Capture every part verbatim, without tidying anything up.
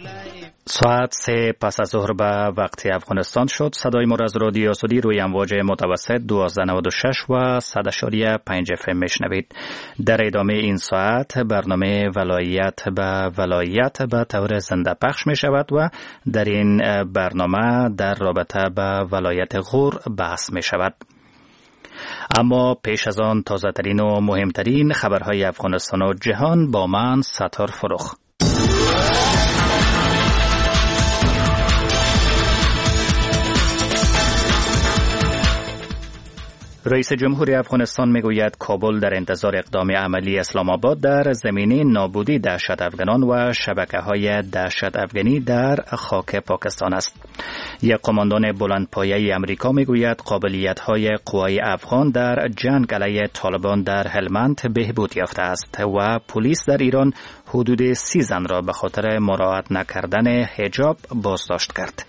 ساعت سه پس از ظهر به وقت افغانستان شد. صدای ما از رادیو سعودی روی امواج متوسط دوازده نود و شش و صد اشاری پنج اف ام میشنوید. در ادامه این ساعت برنامه ولایت به ولایت به طور زنده پخش می شود و در این برنامه در رابطه به ولایت غور بحث می شود. اما پیش از آن تازه ترین و مهمترین خبرهای افغانستان و جهان با من ستار فرخ. رئیس جمهور افغانستان میگوید کابل در انتظار اقدام عملی اسلام آباد در زمینه نابودی دهشت افغانان و شبکه‌های دهشت افغانی در خاک پاکستان است. یک قماندان بلندپایه امریکا میگوید قابلیت‌های قوای افغان در جنگ علیه طالبان در هلمند بهبود یافته است و پلیس در ایران حدود سی زن را به خاطر مراعات نکردن حجاب بازداشت کرد.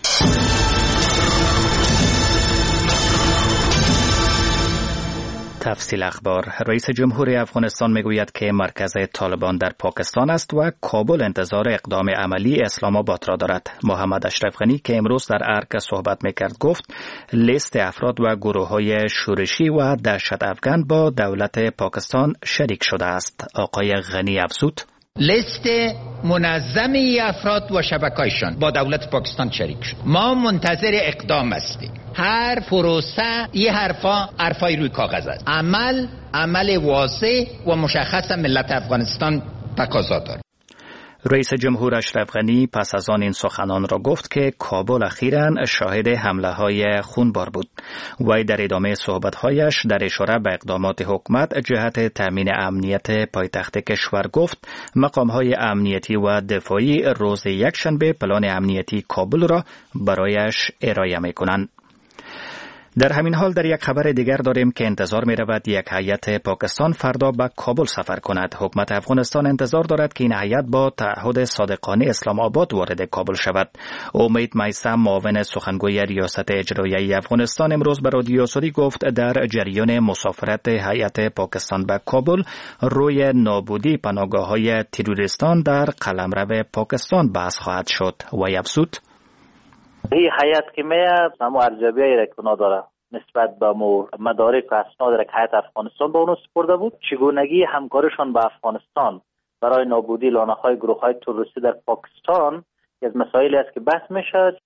تفصیل اخبار. رئیس جمهور افغانستان میگوید که مرکز طالبان در پاکستان است و کابل انتظار اقدام عملی اسلام آباد را دارد. محمد اشرف غنی که امروز در ارگ صحبت میکرد گفت لیست افراد و گروه‌های شورشی و دهشت افغان با دولت پاکستان شریک شده است. آقای غنی افزود لیست منظمی افراد و شبکه‌هایشان با دولت پاکستان شریک شد. ما منتظر اقدام هستیم. هر پروسه یه حرفا حرفای روی کاغذ است. عمل عمل واضح و مشخص ملت افغانستان تقاضا دارد. رئیس جمهور اشرف غنی پس از آن این سخنان را گفت که کابل اخیراً شاهد حمله های خونبار بود. وی در ادامه صحبت‌هایش در اشاره به اقدامات حکومت جهت تامین امنیت پایتخت کشور گفت مقام‌های امنیتی و دفاعی روز یکشنبه پلان امنیتی کابل را برایش ارائه می‌کنند. در همین حال در یک خبر دیگر داریم که انتظار می رود یک هیئت پاکستان فردا به کابل سفر کند. حکومت افغانستان انتظار دارد که این هیئت با تعهد صادقانه اسلام آباد وارد کابل شود. امید میثم معاون سخنگوی ریاست اجرایی افغانستان امروز به رادیو سعودی گفت در جریان مسافرت هیئت پاکستان به کابل روی نابودی پناهگاه‌های تروریستان در قلمرو پاکستان بحث خواهد شد. و افزود این حیات که میاد اما ارجابی ای را که نداره نسبت به مدارک و اسناد را که حیات افغانستان به اونو سپرده بود، چگونگی همکارشان با افغانستان برای نابودی لانه‌های گروه‌های تروریستی در پاکستان از مسائلی است که بحث میشه.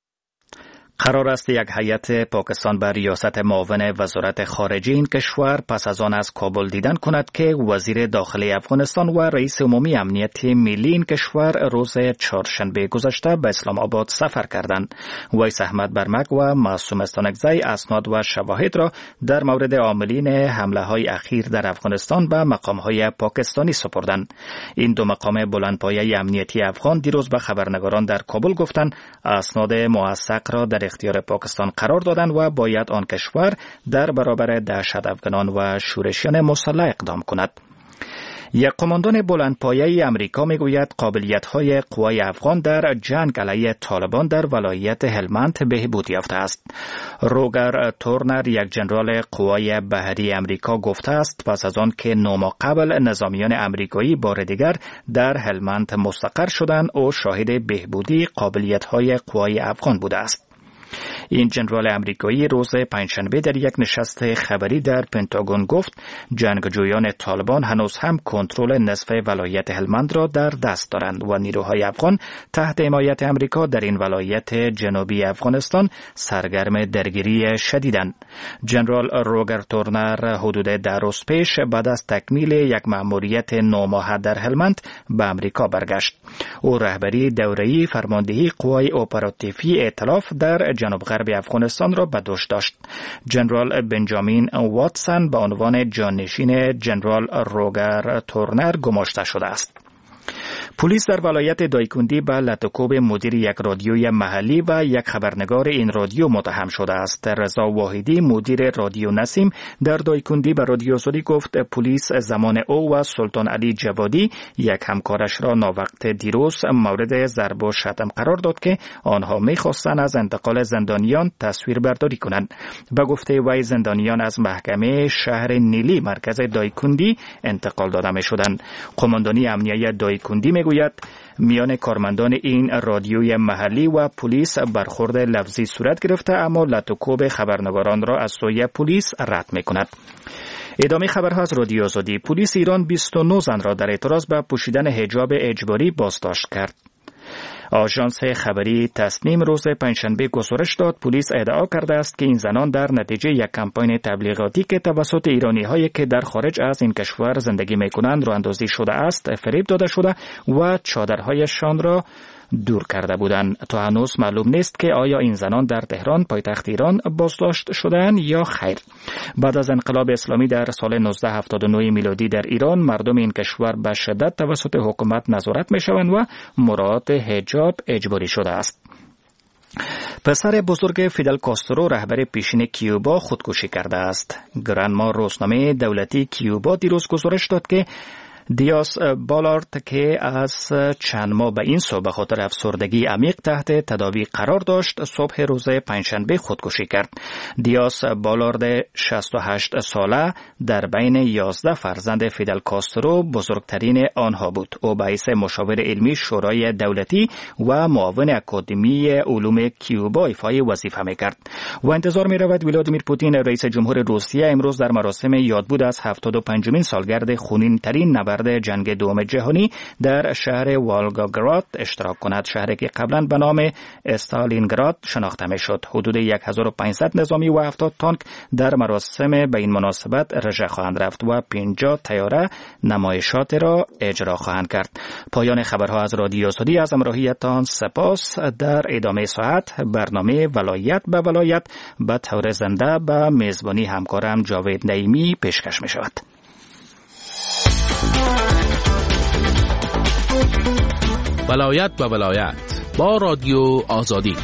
قرار است یک هیئت پاکستان بر ریاست معاون وزارت خارجه این کشور پس از آن از کابل دیدن کند که وزیر داخلی افغانستان و رئیس عمومی امنیت ملی این کشور روز چهارشنبه گذشته به اسلام آباد سفر کردند. ویس احمد برمک و معصوم استانکزی اسناد و شواهد را در مورد عاملین حمله های اخیر در افغانستان به مقام های پاکستانی سپردند. این دو مقام بلندپایه امنیتی افغان دیروز به خبرنگاران در کابل گفتند اسناد موثق را در اختیار پاکستان قرار دادند و باید آن کشور در برابر دهشت افغانان و شورشیان مسلح اقدام کند. یک قماندان بلندپایه امریکا میگوید قابلیت‌های قوای افغان در جنگ علیه طالبان در ولایت هلمند بهبود یافته است. روگر تورنر یک ژنرال قوای بحری امریکا گفته است پس از آن که نو ماه قبل نظامیان امریکایی بار دیگر در هلمند مستقر شدند او شاهد بهبودی قابلیت‌های قوای افغان بوده است. این ژنرال امریکایی روز پنجشنبه در یک نشست خبری در پنتاگون گفت جنگجویان طالبان هنوز هم کنترل نصف ولایت هلمند را در دست دارند و نیروهای افغان تحت حمایت امریکا در این ولایت جنوبی افغانستان سرگرم درگیری شدیدند. ژنرال روگر تورنر حدود ده روز پیش بعد از تکمیل یک مأموریت نه ماهه در هلمند به امریکا برگشت. او رهبری دوره‌ای فرماندهی قوای اپراتیوی ائتلاف در جنوب غرب افغانستان را به دوش داشت. ژنرال بنجامین واتسون به عنوان جانشین ژنرال روگر تورنر گماشته شده است. پلیس در ولایت دایکندی به لطوکوب مدیر یک رادیوی محلی و یک خبرنگار این رادیو متهم شده است. رضا واحدی مدیر رادیو نسیم در دایکندی به رادیو سعودی گفت پلیس زمان او و سلطان علی جوادی یک همکارش را ناوقت دیروز مورد ضرب و شتم قرار داد که آنها می‌خواستند از انتقال زندانیان تصویر برداری کنند. به گفته وی زندانیان از محکمه شهر نیلی مرکز دایکندی انتقال داده می‌شدند. قماندانی امنیه دایکندی میگوید میان کارمندان این رادیوی محلی و پلیس برخورد لفظی صورت گرفته، اما لط و کوب خبرنگاران را از سوی پلیس رد میکند. ادامه خبرها از رادیو آزادی. پلیس ایران بیست و نه زن را در اعتراض به پوشیدن حجاب اجباری بازداشت کرد. آژانس خبری تصنیم روز پنجشنبه گزارش داد پلیس ادعا کرده است که این زنان در نتیجه یک کمپاین تبلیغاتی که توسط ایرانی هایی که در خارج از این کشور زندگی میکنند راه اندازی شده است فریب داده شده و چادرهایشان را دور کرده بودند. تا هنوز معلوم نیست که آیا این زنان در تهران پایتخت ایران بازداشت شدند یا خیر. بعد از انقلاب اسلامی در سال نوزده هفتاد و نه میلادی در ایران مردم این کشور به شدت توسط حکومت نظارت میشوند و مراعات حجاب اجباری شده است. پسر بزرگ فیدل کاسترو رهبر پیشین کیوبا خودکشی کرده است. گرانما روزنامه دولتی کیوبا دیروز گزارش داد که دیاس بالارد که از چند ماه به این سو به خاطر افسردگی عمیق تحت تداوی قرار داشت صبح روز پنجشنبه خودکشی کرد. دیاس بالارد شصت و هشت ساله در بین یازده فرزند فیدل کاسترو بزرگترین آنها بود. او به حیث مشاور علمی شورای دولتی و معاون اکادمی علوم کیوبا ایفای وظیفه میکرد و انتظار میرود ولادیمیر پوتین رئیس جمهور روسیه امروز در مراسم یادبود از هفتاد و پنجمین سالگرد خونین ترین نبرد جنگ دوم جهانی در شهر والگاگراد اشتراک کند، شهری که قبلا به نام استالینگراد شناخته میشد. حدود هزار و پانصد نظامی و هفتاد تانک در مراسم به این مناسبت رژه خواهند رفت و پنجاه طیاره نمایشات را اجرا خواهند کرد. پایان خبرها از رادیو آزادی. از همراهیتان سپاس. در ادامه ساعت برنامه ولایت به ولایت به طور زنده به میزبانی همکارم جاوید نعیمی پیشکش می شود. ولایت به ولایت با رادیو آزادی.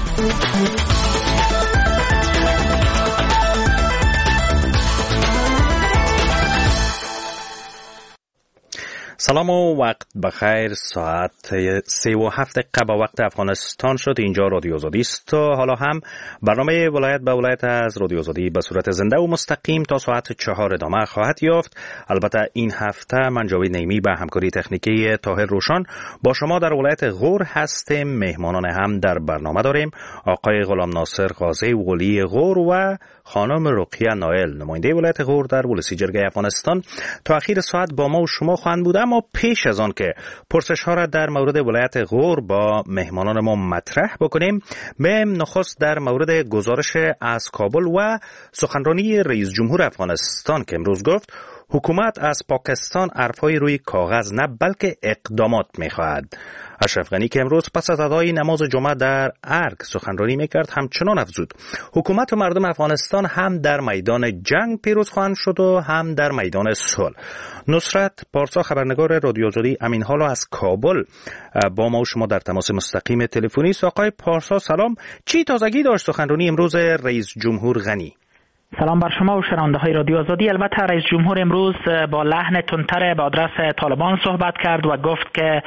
سلام و وقت بخیر. ساعت سه و هفت دقیقه به وقت افغانستان شد. اینجا رادیو آزادی است. حالا هم برنامه ولایت به ولایت از رادیو آزادی به صورت زنده و مستقیم تا ساعت چهار ادامه خواهد یافت. البته این هفته من جاوید نعیمی به همکاری تکنیکی طاهر روشن با شما در ولایت غور هستیم. مهمانان هم در برنامه داریم. آقای غلام ناصر غازی ولی غور و خانم رقیه نایل نماینده ولایت غور در ولسی جرگه افغانستان تا اخیر ساعت با ما و شما خواهند بود. اما پیش از آن که پرسش ها را در مورد ولایت غور با مهمانان ما مطرح بکنیم، به نخست در مورد گزارش از کابل و سخنرانی رئیس جمهور افغانستان که امروز گفت حکومت از پاکستان حرفای روی کاغذ نه بلکه اقدامات میخواهد. اشرف غنی که امروز پس از ادای نماز جمعه در ارگ سخنرانی میکرد همچنان افزود حکومت و مردم افغانستان هم در میدان جنگ پیروز خواهند شد و هم در میدان صلح. نصرت پارسا خبرنگار رادیو آزادی امین حالا از کابل با ما و شما در تماس مستقیم تلفنی است. آقای پارسا سلام، چی تازگی داشت سخنرانی امروز رئیس جمهور غنی؟ سلام بر شما و شنونده های رادیو آزادی. البته رئیس جمهور امروز با لحن تندتر به آدرس طالبان صحبت کرد و گفت که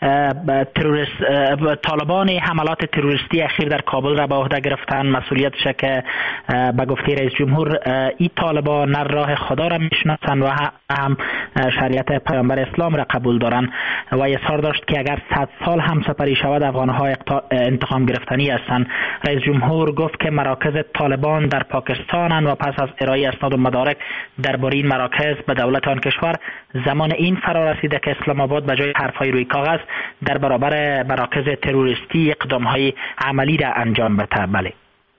تروریست طالبان حملات تروریستی اخیر در کابل را به عهده گرفتن، مسئولیتش که به گفته رئیس جمهور این طالبان نه راه خدا را میشناسند و هم شریعت پیامبر اسلام را قبول دارند و اصرار داشت که اگر صد سال هم سپری شود افغانها انتقام گرفتنی هستند. رئیس جمهور گفت که مراکز طالبان در پاکستان و پس از ارائه اسناد و مدارک درباره این مراکز به دولت آن کشور زمان این فرا رسیده که اسلام آباد به جای حرفهای روی کاغذ در برابر مراکز تروریستی اقدامهای عملی را انجام بده. بله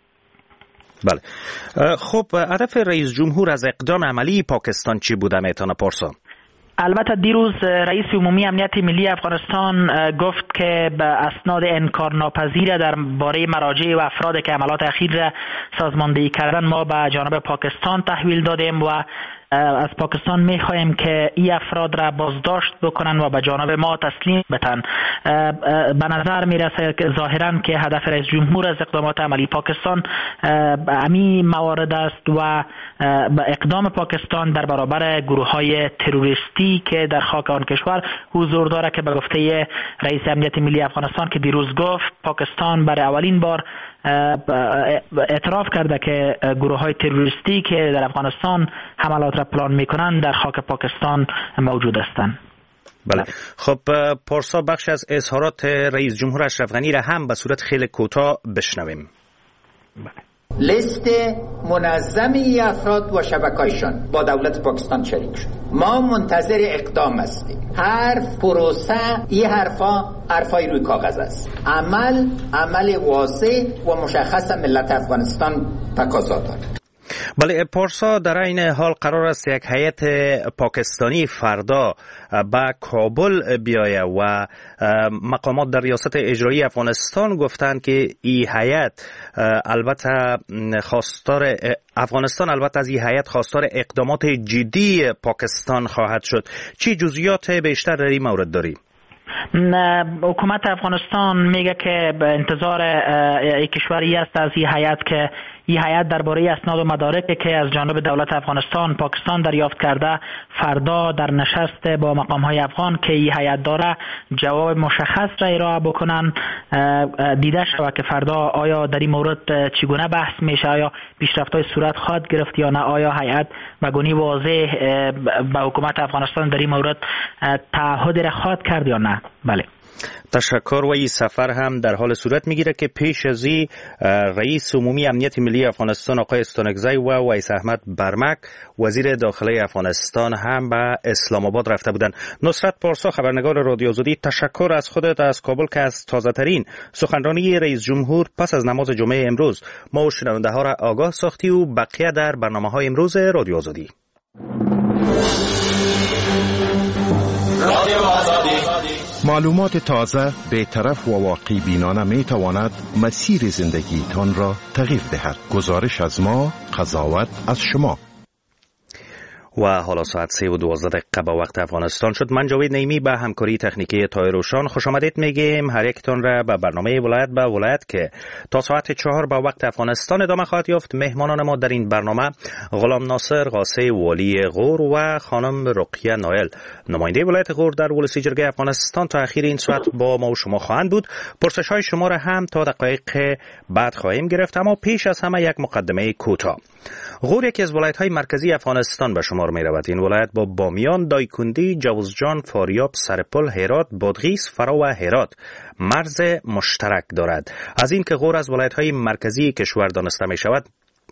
بله. خب هدف رئیس جمهور از اقدام عملی پاکستان چی بوده میتونه پارسا؟ البته دیروز رئیس عمومی امنیت ملی افغانستان گفت که به اسناد انکارناپذیر درباره مراجع و افراد که عملات اخیر را سازماندهی کردن ما به جانب پاکستان تحویل دادیم و از پاکستان میخواهیم که این افراد را بازداشت بکنن و به جانب ما تسلیم بتن. به نظر میرسه که ظاهرا که هدف رئیس جمهور از اقدامات عملی پاکستان امی موارد است و اقدام پاکستان در برابر گروه های تروریستی که در خاک آن کشور حضور داره که به گفته رئیس امنیت ملی افغانستان که دیروز گفت پاکستان برای اولین بار اعتراف کرده که گروه های تروریستی که در افغانستان حملات را پلان میکنند در خاک پاکستان موجود هستند. بله. خب پارسا بخش از اظهارات رئیس جمهور اشرف غنی را هم به صورت خیلی کوتاه بشنویم. بله. لیست منظمی افراد و شبکه‌هایشان با دولت پاکستان شریک شد. ما منتظر اقدام هستیم. حرف پروسه این حرفا حرفای روی کاغذ است. عمل عمل واضح و مشخص ملت افغانستان تقاضا دارد. بله پارسا، در این حال قرار است یک هیئت پاکستانی فردا به کابل بیایه و مقامات در ریاست اجرایی افغانستان گفتند که این هیئت البته خواستار افغانستان البته از این هیئت خواستار اقدامات جدی پاکستان خواهد شد. چی جزئیات بیشتر در این مورد داری؟ حکومت افغانستان میگه که به انتظار یک کشوری است از این هیئت که این هیئت درباره اسناد و مدارکی که از جانب دولت افغانستان پاکستان دریافت کرده فردا در نشست با مقام‌های افغان که این هیئت داره جواب مشخص را ارائه بکنن. دیده شود که فردا آیا در این مورد چگونه بحث میشه، آیا پیشرفت‌های صورت خواهد گرفت یا نه، آیا هیئت به گونی واضح به حکومت افغانستان در این مورد تعهد را خواهد کرد یا نه. بله تشکر. و این سفر هم در حال صورت میگیره که پیش از این رئیس عمومی امنیت ملی افغانستان آقای استانکزی و ویس احمد برمک وزیر داخلی افغانستان هم به اسلام آباد رفته بودند. نصرت پارسا، خبرنگار رادیو آزادی، تشکر از خودت از کابل که از تازه ترین سخنرانی رئیس جمهور پس از نماز جمعه امروز ما و شنونده ها را آگاه ساختی و بقیه در برنامه های امروز رادیو آزادی. رادیو آزادی معلومات تازه، بی‌طرف و واقعی بینانه می تواند مسیر زندگی تان را تغییر دهد. گزارش از ما، قضاوت از شما. و حالا ساعت سه و دوازده دقیقه به وقت افغانستان شد. من جاوید نعیمی به همکاری تکنیکی تایروشان خوش آمدید میگیم. هر یکتان را به برنامه ولایت به ولایت که تا ساعت چهار به وقت افغانستان ادامه خواهد یافت. مهمانان ما در این برنامه غلام ناصر قاصی والی غور و خانم رقیه نایل نماینده ولایت غور در ولسی جرگه افغانستان تا اخیر این ساعت با ما و شما خواهند بود. پرسش های شما را هم تا دقایق بعد خواهیم گرفت، اما پیش از همه یک مقدمه کوتاه. غور یکی از ولایت‌های مرکزی افغانستان به شمار می‌رود. این ولایت با بامیان، دایکندی، جوزجان، فاریاب، سرپل، هرات، بادغیس، فرا و هرات مرز مشترک دارد. از این که غور از ولایت‌های مرکزی کشور دانسته می‌شود،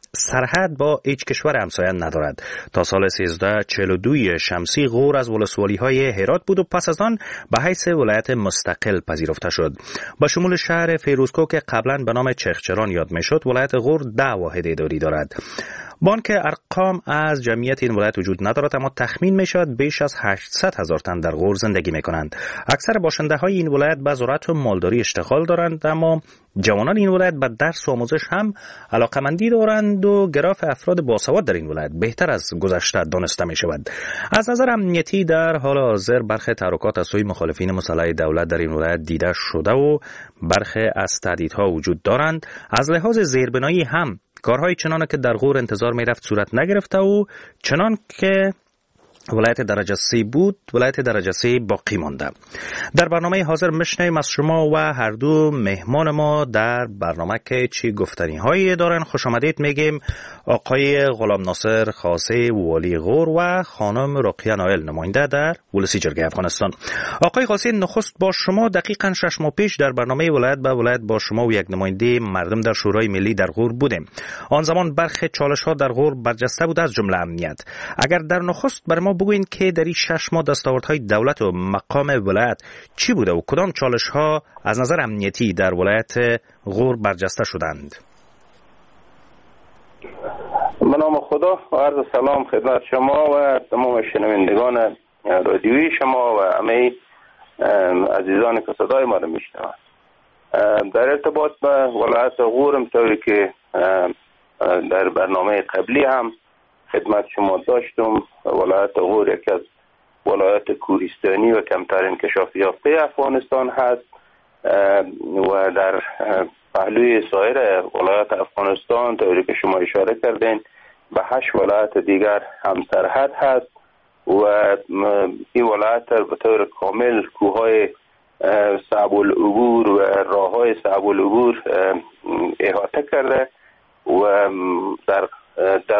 سرحد با هیچ کشور همسایه ندارد. تا سال سیزده چهل و دو شمسی غور از ولسوالی‌های هرات بود و پس از آن به حیث ولایت مستقل پذیرفته شد. با شمول شهر فیروزکوه که قبلا به نام چرخچران یاد میشد، ولایت غور ده واحد اداری دارد. بانک ارقام از جمعیت این ولایت وجود ندارد، اما تخمین می شود بیش از هشتصد هزار تن در غور زندگی می کنند. اکثر باشنده های این ولایت به زراعت و مالداری اشتغال دارند، اما جوانان این ولایت به درس و آموزش هم علاقمندی دارند و گراف افراد باسواد در این ولایت بهتر از گذشته دانسته می شود. از نظر امنیتی در حال حاضر برخی تحرکات از سوی مخالفین مسلح دولت در این ولایت دیده شده و برخی از تهدیدها وجود دارند. از لحاظ زیربنایی هم کارهای چنانه که در غور انتظار می رفت صورت نگرفته و چنان که ولایت درجه سه بود ولایت درجه سه باقی مانده. در برنامه حاضر میشنویم از شما و هر دو مهمان ما در برنامه که چی گفتنی هایی دارن. خوش آمدید میگیم آقای غلام ناصر قاصی والی غور و خانم رقیه نایل نماینده در ولسی جرگه افغانستان. آقای قاصی، نخست با شما دقیقاً شش ماه پیش در برنامه ولایت به ولایت با شما و یک نماینده مردم در شورای ملی در غور بودیم. آن زمان برخی چالش ها در غور برجسته بود از جمله امنیت. اگر در نخست برای ما بگوین که در این شش ماه دستاوردهای دولت و مقام ولایت چی بوده و کدام چالش ها از نظر امنیتی در ولایت غور برجسته شدند؟ به نام خدا و عرض سلام خدمت شما و تمام شنوندگان رادیویی شما و همه عزیزان که صدای ما را میشنوند. در ارتباط به ولایت غور همطوری که در برنامه قبلی هم خدمت شما داشتم، ولایت غور یکی از ولایت کوهستانی و کمتر انکشاف یافته افغانستان هست و در پهلوی سایر ولایت افغانستان طوری که شما اشاره کردین به هشت ولایت دیگر هم سرحد هست و این ولایت به طور کامل کوههای صعب العبور و راههای صعب العبور احاطه کرده و در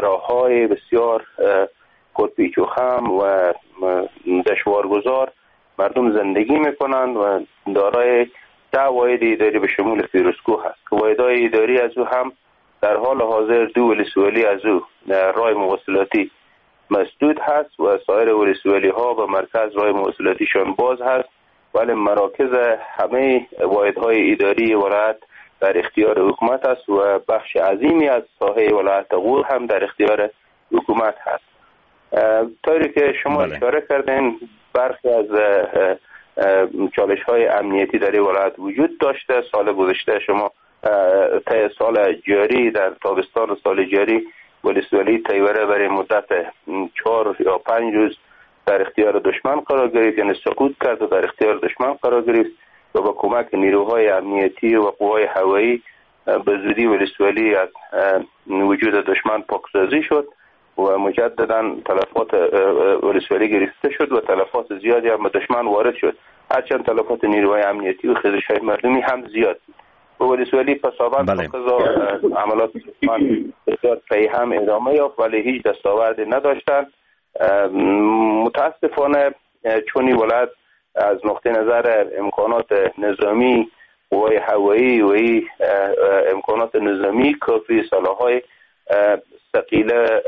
دراهای بسیار قطبی و خم و دشوارگذار مردم زندگی میکنند و دارای ده واحد اداری به شمول فیروزکوه هست که واحدهای اداری از او هم در حال حاضر دو ولسوالی از او راه مواصلاتی مسدود هست و سایر ولسوالی ها و مرکز راه مواصلاتیشان باز هست، ولی مراکز همه واحدهای اداری ولایت در اختیار حکومت است و بخش عظیمی از ساحه ولایت غور هم در اختیار حکومت هست. طوری که شما بله. اشاره کردین برخی از چالش های امنیتی در ولایت وجود داشته. سال گذشته شما تا سال جاری در تابستان سال جاری ولسوالی تیوره برای مدت چهار یا پنج روز در اختیار دشمن قرار گرفت، یعنی سقوط کرد و در اختیار دشمن قرار گرفت و با کمک نیروهای امنیتی و قوای هوایی به زودی ولسوالی از وجود دشمن پاکسازی شد و مجددا تلفات ولسوالی گرفته شد و تلفات زیادی هم به دشمن وارد شد، هرچند تلفات نیروهای امنیتی و خیزش‌های مردمی هم زیاد و ولسوالی پسابند بله. عملات دشمن بسیار پی هم ادامه یافت ولی هیچ دستاوردی نداشتند. متاسفانه چون ولایت از نقطه نظر امکانات نظامی قوای هوایی و امکانات نظامی کافی سلاح‌های ثقیله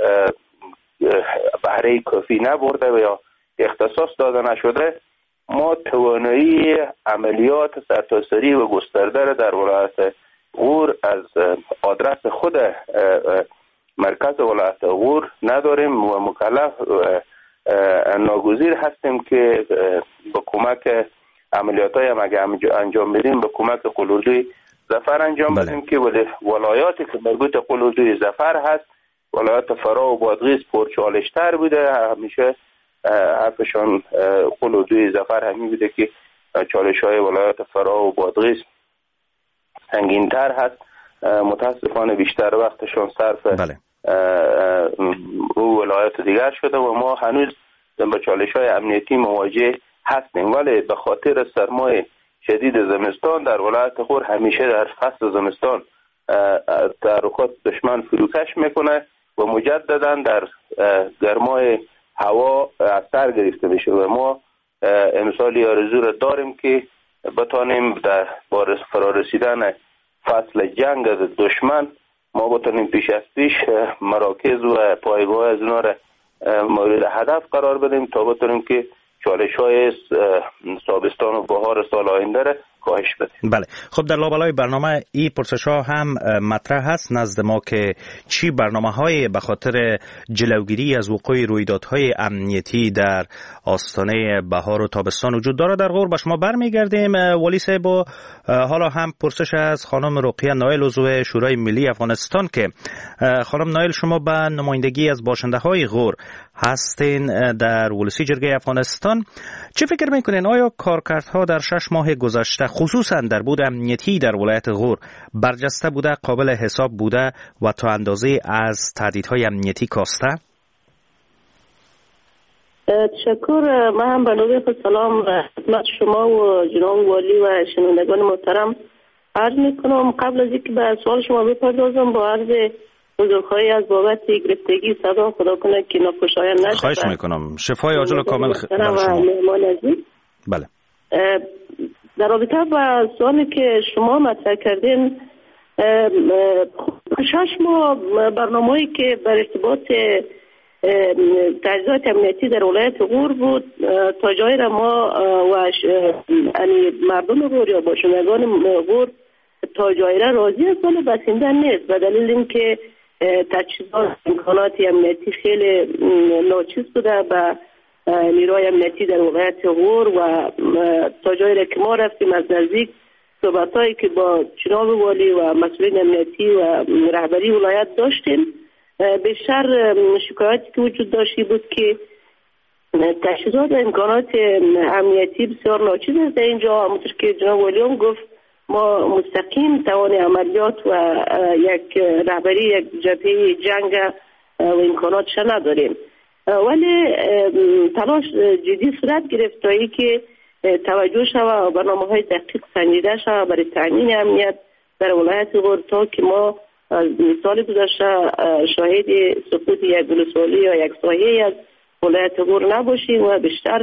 بهره کافی نبرده و یا اختصاص داده نشده، ما توانایی عملیات سرتاسری و گسترده در ولایت غور از آدرس خود مرکز ولایت غور نداریم و مکلف ناگزیر هستیم که با کمک عملیات های هم اگه انجام بدیم با کمک قلوردوی ظفر انجام بله. بدیم که ولایاتی که مربوط قلوردوی ظفر هست ولایت فرا و بادغیس پرچالشتر بوده، همیشه حرفشان قلوردوی ظفر همین بوده که چالش های ولایت فرا و بادغیس سنگین‌تر هست. متاسفانه بیشتر وقتشان صرف بله. او ولایت دیگر شده و ما هنوز با چالش های امنیتی مواجه هستیم، ولی به خاطر سرمای شدید زمستان در ولایت غور همیشه در فصل زمستان تحرکات دشمن فروکش میکنه و مجددا در گرمای هوا اثر گرفته میشه و ما امسالی آرزو را داریم که بتانیم در بار فرارسیدن فصل جنگ از دشمن ما بتانیم پیش از پیش مراکز و پایگاه از اونا را مورد هدف قرار بدیم تا بتانیم که چالش های تابستان و بهار سال آینده را کاهش بدیم. بله، خب در لابلای برنامه این پرسش ها هم مطرح هست نزد ما که چی برنامه های به خاطر جلوگیری از وقوع رویدادهای امنیتی در آستانه بهار و تابستان وجود داره در غور. با شما برمیگردیم ولی صاحب. حالا هم پرسش از خانم رقیه نایل عضو شورای ملی افغانستان که خانم نایل شما به نمایندگی از باشنده های غور هستین در ولسی جرگه افغانستان، چه فکر میکنین آیا کارکردها در شش ماه گذشته خصوصا در بود امنیتی در ولایت غور برجسته بوده، قابل حساب بوده و تا اندازه از تهدیدهای امنیتی کاسته؟ تشکر. من هم به نوبه خود سلام خدمت شما و جناب والی و شنوندگان محترم عرض میکنم. قبل از اینکه به سوال شما بپردازم با عرض بزرگخواهی از بابت گرفتگی صدا خدا کنه که ناخوشایند نشه. خواهش میکنم. شفای عاجل و کامل برای شما. بله. در رابطه با سوالی که شما مطرح کردین، شش ماه برنامه‌ای که بر ارتباط تجهیزات امنیتی در ولایت غور بود تا جایی را ما و یعنی مردم غور یا باشندگان غور تا جایی را راضی است ولی بسنده نیست به دلیل اینکه تجهیزات امکانات امنیتی خیلی ناچیز بوده به نیروهای امنیتی در ولایت غور و تا جایی را که ما رفتیم از نزدیک صحبتایی که با جناب والی و مسئولین امنیتی و رهبری ولایت داشتیم، بیشتر شکایاتی که وجود داشتی بود که تجهیزات و امکانات امنیتی بسیار ناچیز است در اینجا. همونطور که جناب والی هم گفت ما مستقیم توان عملیات و یک رهبری یک جبهه جنگ و امکاناتش نداریم، ولی تلاش جدی صورت گرفت تا اینکه توجه شود و برنامه‌های دقیق سنجیده شود برای تامین امنیت در ولایت غور تا که ما سال گذشته شاهد سقوط یک ولسوالی یا یک سایه از ولایت غور نباشیم و بیشتر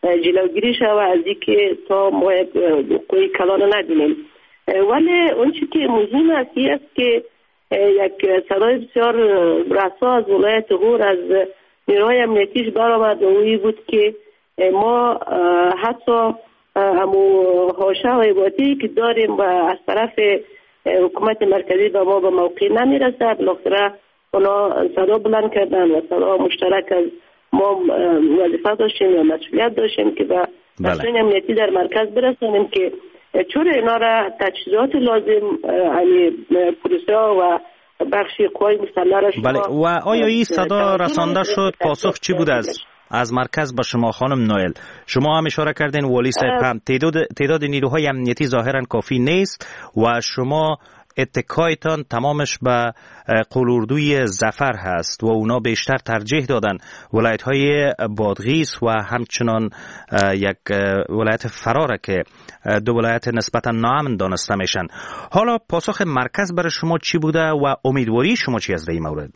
جلوگیری شود از اینکه تا ما کوی کلان ندونیم. ولی اون چی که مهم است است که یک صدای بسیار رسا از ولایت غور از نیروهای امنیتیش برآمد و اوی بود که ما حتی همو حاشیه و عباطی که داریم و از طرف حکومت مرکزی به ما به موقع نمیرسد، بالاخره اونا صدا بلند کردن و صدا مشترک از ما وظیفه داشتیم و مسئولیت داشتیم که به مسئولین امنیتی در مرکز برسانیم که چون اینا را تجهیزات لازم یعنی پلیسا و بخشی قوای مسلح را شما. بله. و آیا این صدا رسانده شد؟ پاسخ چی بود از از مرکز به شما خانم نوئل؟ شما هم اشاره کردین والی صاحب هم تعداد تعداد نیروهای امنیتی ظاهرا کافی نیست و شما اتکایتان تمامش به قلوردوی ظفر هست و اونا بیشتر ترجیح دادن ولایت‌های بادغیس و همچنان یک ولایت فراره که دو ولایت نسبتا ناامن دانسته میشن. حالا پاسخ مرکز برای شما چی بوده و امیدواری شما چی از این مورد؟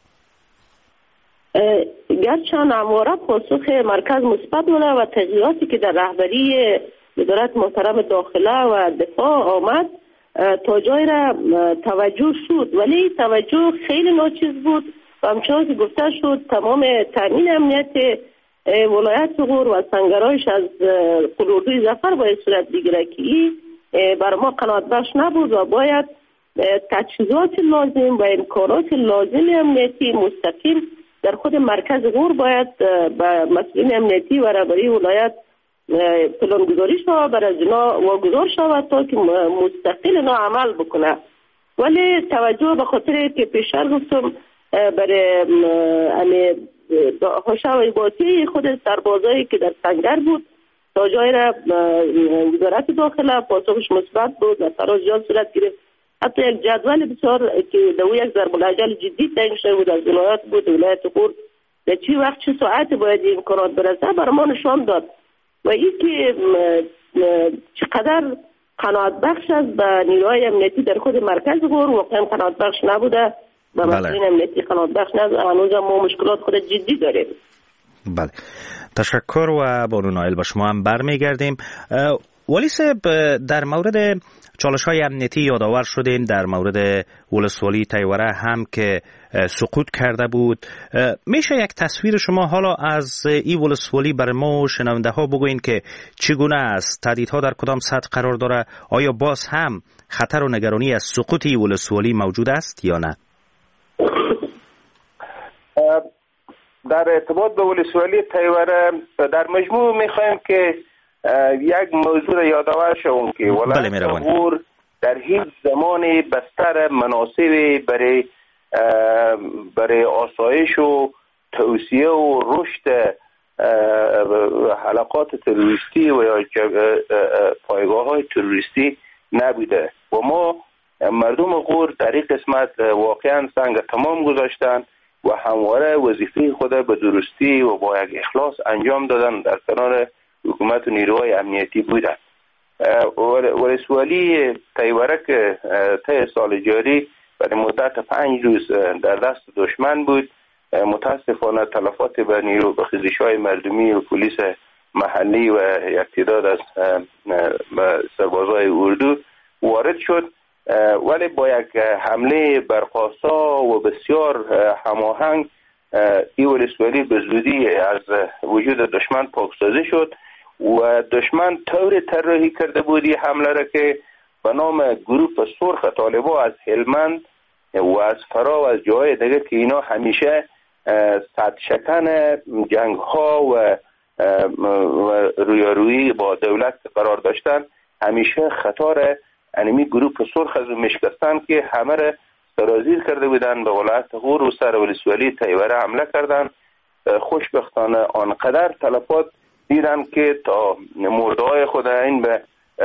گرچند همواره پاسخ مرکز مثبت بوده و تغییراتی که در رهبری وزارت محترم داخله و دفاع آمد تا جای را توجه شد، ولی توجه خیلی ناچیز بود و همچنان که گفته شد تمام تامین امنیت ولایت غور و سنگرایش از قلوردوی ظفر باید صورت بگیره که برای ما قناعت بخش نبود و باید تجهیزات لازم و امکانات لازم امنیتی مستقیم در خود مرکز غور باید به مسئولین امنیتی و رهبری ولایت پلانگذاری شود، برای از اینا واگذار شود تا که مستقل اینا عمل بکنه. ولی توجه به خاطر که پیشتر گفتم برای حاشیه و عباطی خود سربازایی که در سنگر بود تا جای را وزارت داخله پاسخش مثبت بود و تراجعات صورت گرفت. حتی یک جدول بسیار که دو یک ضرب الاجل جدی تعیین شده بود از ولایت بود ولایت غور در چی وقت چه ساعت باید این امکانات برسه برای ما نشان داد و این که چقدر قناعت بخش است به نیروهای امنیتی در خود مرکز غور واقعا قناعت بخش نبوده و مسئولین امنیتی قناعت بخش نبوده. هنوز ما مشکلات خود جدی داریم. بله، تشکر و بانو نوئل با شما هم برمیگردیم. والی صاحب، در مورد چالش های امنیتی یادآور شدین، در مورد ولسوالی تیوره هم که سقوط کرده بود. میشه یک تصویر شما حالا از این ولسوالی بر ما و شنونده ها بگوین که چگونه است؟ تهدیدها در کدام سطح قرار داره؟ آیا باز هم خطر و نگرانی از سقوط این ولسوالی موجود است یا نه؟ در ارتباط به ولسوالی تیوره در مجموع میخوایم که یک موضوع را یادآور شوم که ولایت غور در هیچ زمانی بستر مناسبی برای برای آسایش و توسعه و رشد حلقات تروریستی و یا پایگاه های تروریستی نبوده و ما مردم غور در این قسمت واقعا سنگ تمام گذاشتن و همواره وظیفه خود به درستی و با یک اخلاص انجام دادن در کنار حکومت و نیروهای امنیتی بودن. ولسوالی تیوره که طی سال جاری برای مدت پنج روز در دست دشمن بود. متاسفانه تلفات به نیرو به خیزش‌های مردمی و پلیس محلی و یک تعداد از سربازای اردو وارد شد، ولی با یک حمله برقاسا و بسیار هماهنگ این ولسوالی به زودی از وجود دشمن پاکسازی شد و دشمن طور طراحی کرده بودی حمله را که به نام گروه سرخ طالبا از هلمند و از فرا و از جای دیگه که اینا همیشه سد شکن جنگ ها و رویارویی با دولت قرار داشتن، همیشه خطار انمی گروه سرخ از مشکستن که همه را سرازیر کرده بودن به ولایت غور و سر ولسوالی تیوره حمله کردن. خوشبختانه آنقدر تلفات دیدن که تا مرده‌های خود این به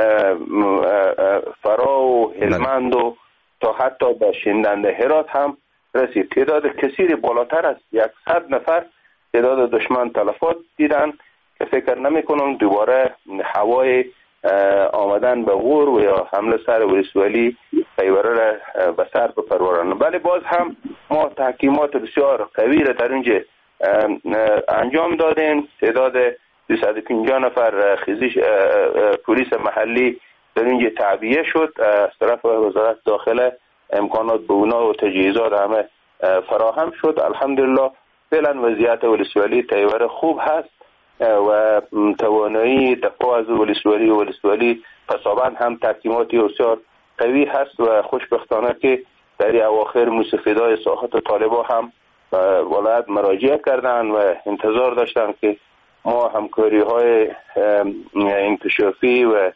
فرا و هلمند و تا حتی به شندنده هرات هم رسید. تعداد کثیر بالاتر از صد نفر تعداد دشمن تلفات دیدن که فکر نمی کنم دوباره هوای آمدن به غور و یا حمله سر ولسوالی تیوره را به سر بپرورن. ولی باز هم ما تحکیمات بسیار قوی را در اینجا انجام دادیم. تعداد دویست و پنجاه نفر خیزش پلیس محلی در اینجا تعبیه شد. از طرف وزارت داخله امکانات به اونا و تجهیزات همه فراهم شد. الحمدلله فعلا وضعیت ولسوالی تیور خوب هست و توانایی دفاع از ولسوالی و ولسوالی پسابند هم تحکیماتی بسیار قوی هست و خوشبختانه که در اواخر مستفیدای ساحات طالبا هم ولایت مراجعه کردن و انتظار داشتن که ما همکاری های انکشافی و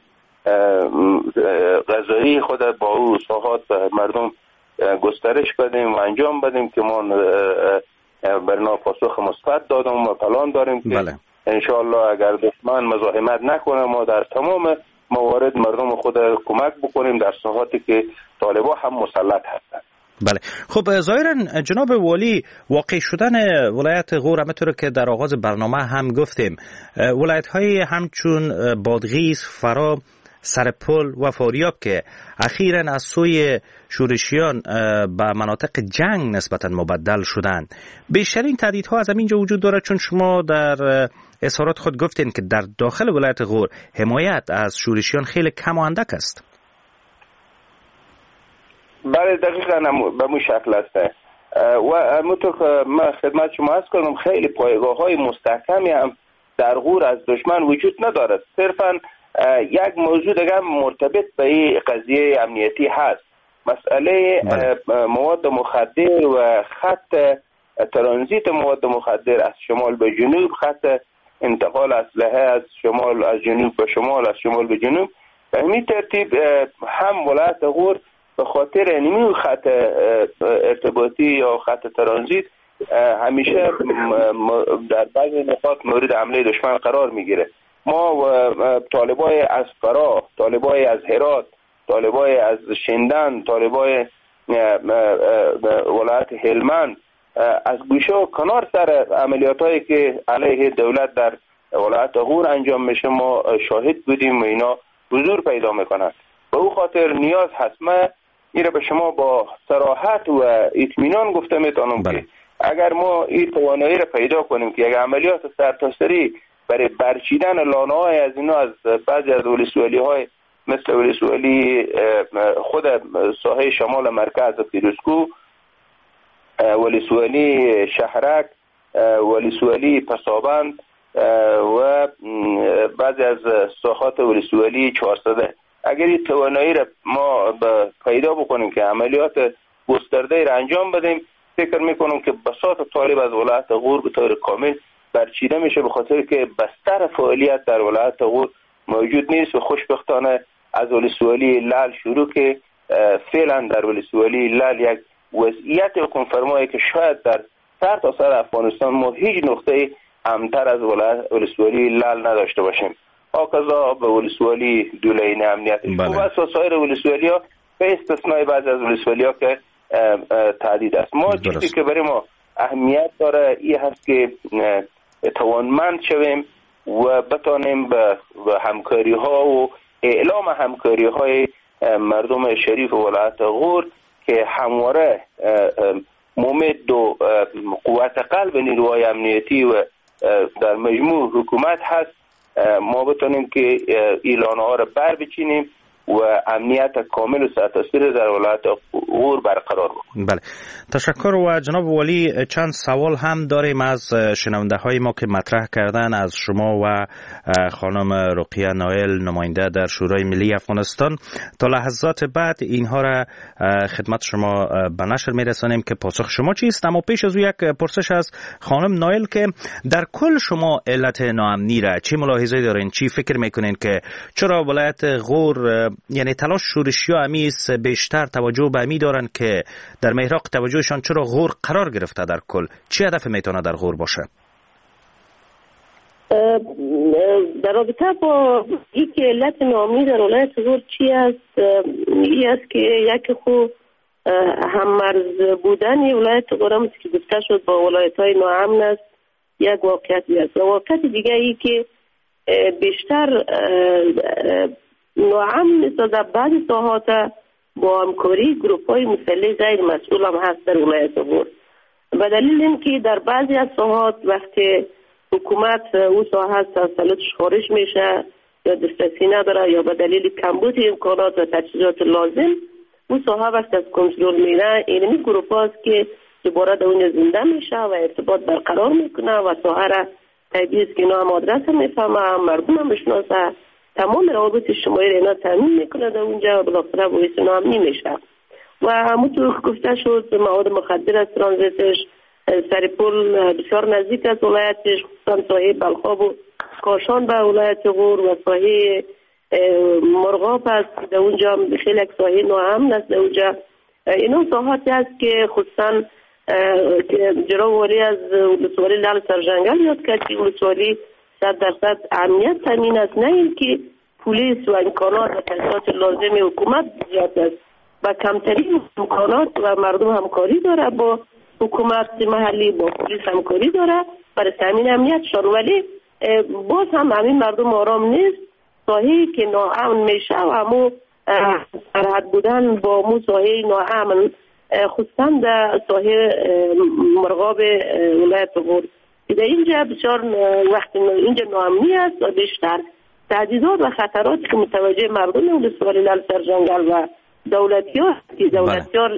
غذایی خود با او ساحات مردم گسترش بدیم و انجام بدیم که ما برنامه پاسخ مثبت دادم و پلان داریم که بله. انشاءالله اگر دشمن مزاحمت نکنه ما در تمام موارد مردم خود کمک بکنیم در ساحاتی که طالبا هم مسلط هستند. بله خب ظاهرا جناب والی واقع شدن ولایت غور همونطور که در آغاز برنامه هم گفتیم ولایت های همچون بادغیس، فرا، سرپل و فاریاب که اخیراً از سوی شورشیان به مناطق جنگ نسبتاً مبدل شدند، بیشترین تهدیدها از همینجا وجود دارد چون شما در اظهارات خود گفتین که در داخل ولایت غور حمایت از شورشیان خیلی کم و اندک است. بله دقیقاً به مو شکل است و همونطور که من خدمت شما عرض کردم خیلی پایگاه های مستحکمی هم در غور از دشمن وجود ندارد. صرفاً یک موضوع دیگه مرتبط به این قضیه امنیتی هست، مسئله مواد مخدر و خط ترانزیت مواد مخدر از شمال به جنوب، خط انتقال اسلحه از شمال از جنوب به شمال، از شمال به جنوب. به همین ترتیب هم ولایت غور به خاطر نمی خط ارتباطی یا خط ترانزیت همیشه در بعضی نقاط مورد حمله دشمن قرار میگیره. ما طالبای از فرا، طالبای از هرات، طالبای از شندن، طالبای ولایت هلمند از گوشه و کنار سر عملیات هایی که علیه دولت در ولایت غور انجام میشه ما شاهد بودیم و اینا حضور پیدا میکنند. به او خاطر نیاز هست. من این به شما با صراحت و اطمینان گفته میتونم که اگر ما این توانایی را پیدا کنیم که یک عملیات سرتاسری برای برچیدن لانه های از اینا از بعضی از ولسوالی های مثل ولسوالی خود ساحه شمال مرکز پیروزکو، ولسوالی شهرک، ولسوالی پسابند و بعضی از ساحات ولسوالی چهارصده، اگر این توانایی را ما پیدا بکنیم که عملیات گسترده را انجام بدیم، فکر میکنم که بساط طالب از ولایت غور به طور کامل برچیده میشه، به خاطر که بستر فعالیت در ولایت غور موجود نیست و خوشبختانه از ولسوالی لال شروع که فعلا در ولسوالی لال یک وضعیت حکم فرمایی که شاید در سر تا سر افغانستان ما هیچ نقطه امتر از ولسوالی لال نداشته باشیم. آقازا به ولسوالی دولین امنیتش خوب است و سایر ولسوالی ها به استثنای بعض از ولسوالی ها که تهدید است. ما چیزی که برای ما اهمیت داره این هست که توانمند شویم و بتانیم به همکاری ها و اعلام همکاری های مردم شریف ولایت غور که همواره ممد و قوت قلب نیروهای امنیتی و در مجموع حکومت هست، ما بتانیم که اعلانه ها را بر بچینیم و امنیت کامل و سرتاسر در ولایت غور برقرار بکنیم. بله تشکر. و جناب والی چند سوال هم داریم از شنونده های ما که مطرح کردن از شما و خانم رقیه نایل نماینده در شورای ملی افغانستان. تا لحظات بعد اینها را خدمت شما به نشر میرسانیم که پاسخ شما چیست. اما پیش از او یک پرسش از خانم نایل که در کل شما علت ناامنی را چی ملاحظه دارین؟ چی فکر میکنین که چرا ولایت غور یعنی تلاش شورشی‌ها امیز بیشتر توجه به امی دارن که در محراق توجهشان چرا غور قرار گرفته؟ در کل چی هدف میتونه در غور باشه؟ در رابطه با این که علت ناامنی در ولایت غور چی است، این است که یک خو هم مرز بودن ولایت غور هم که گفته شد با ولایت‌های ناامن است یک واقعیتی است. واقعیت دیگه ای که بیشتر ناامن است در بعضی ساحات با همکاری گروپ های مسلح غیر مسئول هم هست در ولایت غور، به دلیل اینکه در بعضی از ساحات وقتی حکومت او ساحه از تسلطش خارج میشه یا دسترسی نداره یا به دلیل کمبود امکانات و تجهیزات لازم او ساحه وقت از کنترل میره، اینمی گروپ هاست که دوباره در اونجا زنده میشه و ارتباط برقرار میکنه و ساحه را تبعیض که اینا هم آدرس هم میفهمه، هم مردم هم بشناسه، تمام روابط اجتماعی را اینا تامین میکنه در اونجا و بالاخره باعث اینا هم نمیشه. و همونطور گفته شد مواد مخدر از ترانزیتش سر پل بسیار نزدیک از ولایتش، خصوصا ساحه بلخاب و کاشان به ولایت غور و ساحه مرغاب است در اونجا خیلی یک ساحه ناامن است در اونجا. اینا ساحاتی است که خصوصا جناب والی از ولسوالی لعل سرجنگل یاد کرد که ولسوالی صد درصد امنیت تامین است، نه اینکه پلیس و امکانات و تجهیزات لازم حکومت زیاد است و کمترین امکانات و مردم همکاری داره با حکومت محلی، با پلیس همکاری داره برای تامین امنیتشان، ولی باز هم همین مردم آرام نیست. ساحه‌ای که ناامن میشه و همو سرحد بودن با مو ساحه ناامن خصوصا در ساحه مرغاب ولایت غور که در اینجا بسیار وقت اینجا ناامنی است و بیشتر تهدیدات و خطراتی که متوجه مردم ولسوالی لعل سرجنگل و دولتیار که دولتیار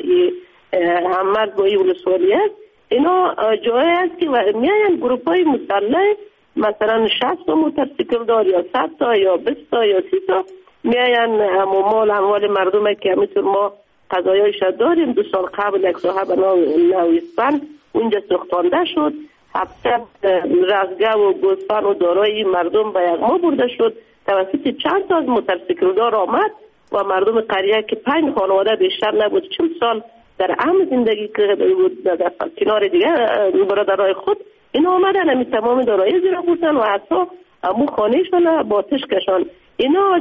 هم مرد با این ولسوالی است، اینا جایی است که میاین گروپ های مسلح مثلا شصت تا موتورسیکل دار یا صد تا یا بیست تا یا سی تا میاین همو مال اموال مردم که همینطور ما قضایایش داریم. دو سال قبل یک صاحب نویسپن اونجا سوختانده شد، هفته رزگه و گوسفند و دارای مردم به یغما برده شد توسط چند تا از موتورسیکل دار آمد و مردم قریه که پنج خانواده بیشتر نبود چند سال در امن زندگی کرده بود در کنار دیگه برادرای خود اینا آمدن همی تمام دارایی زیرا بودن و حتی امو خانهشان با آتش کشان. اینا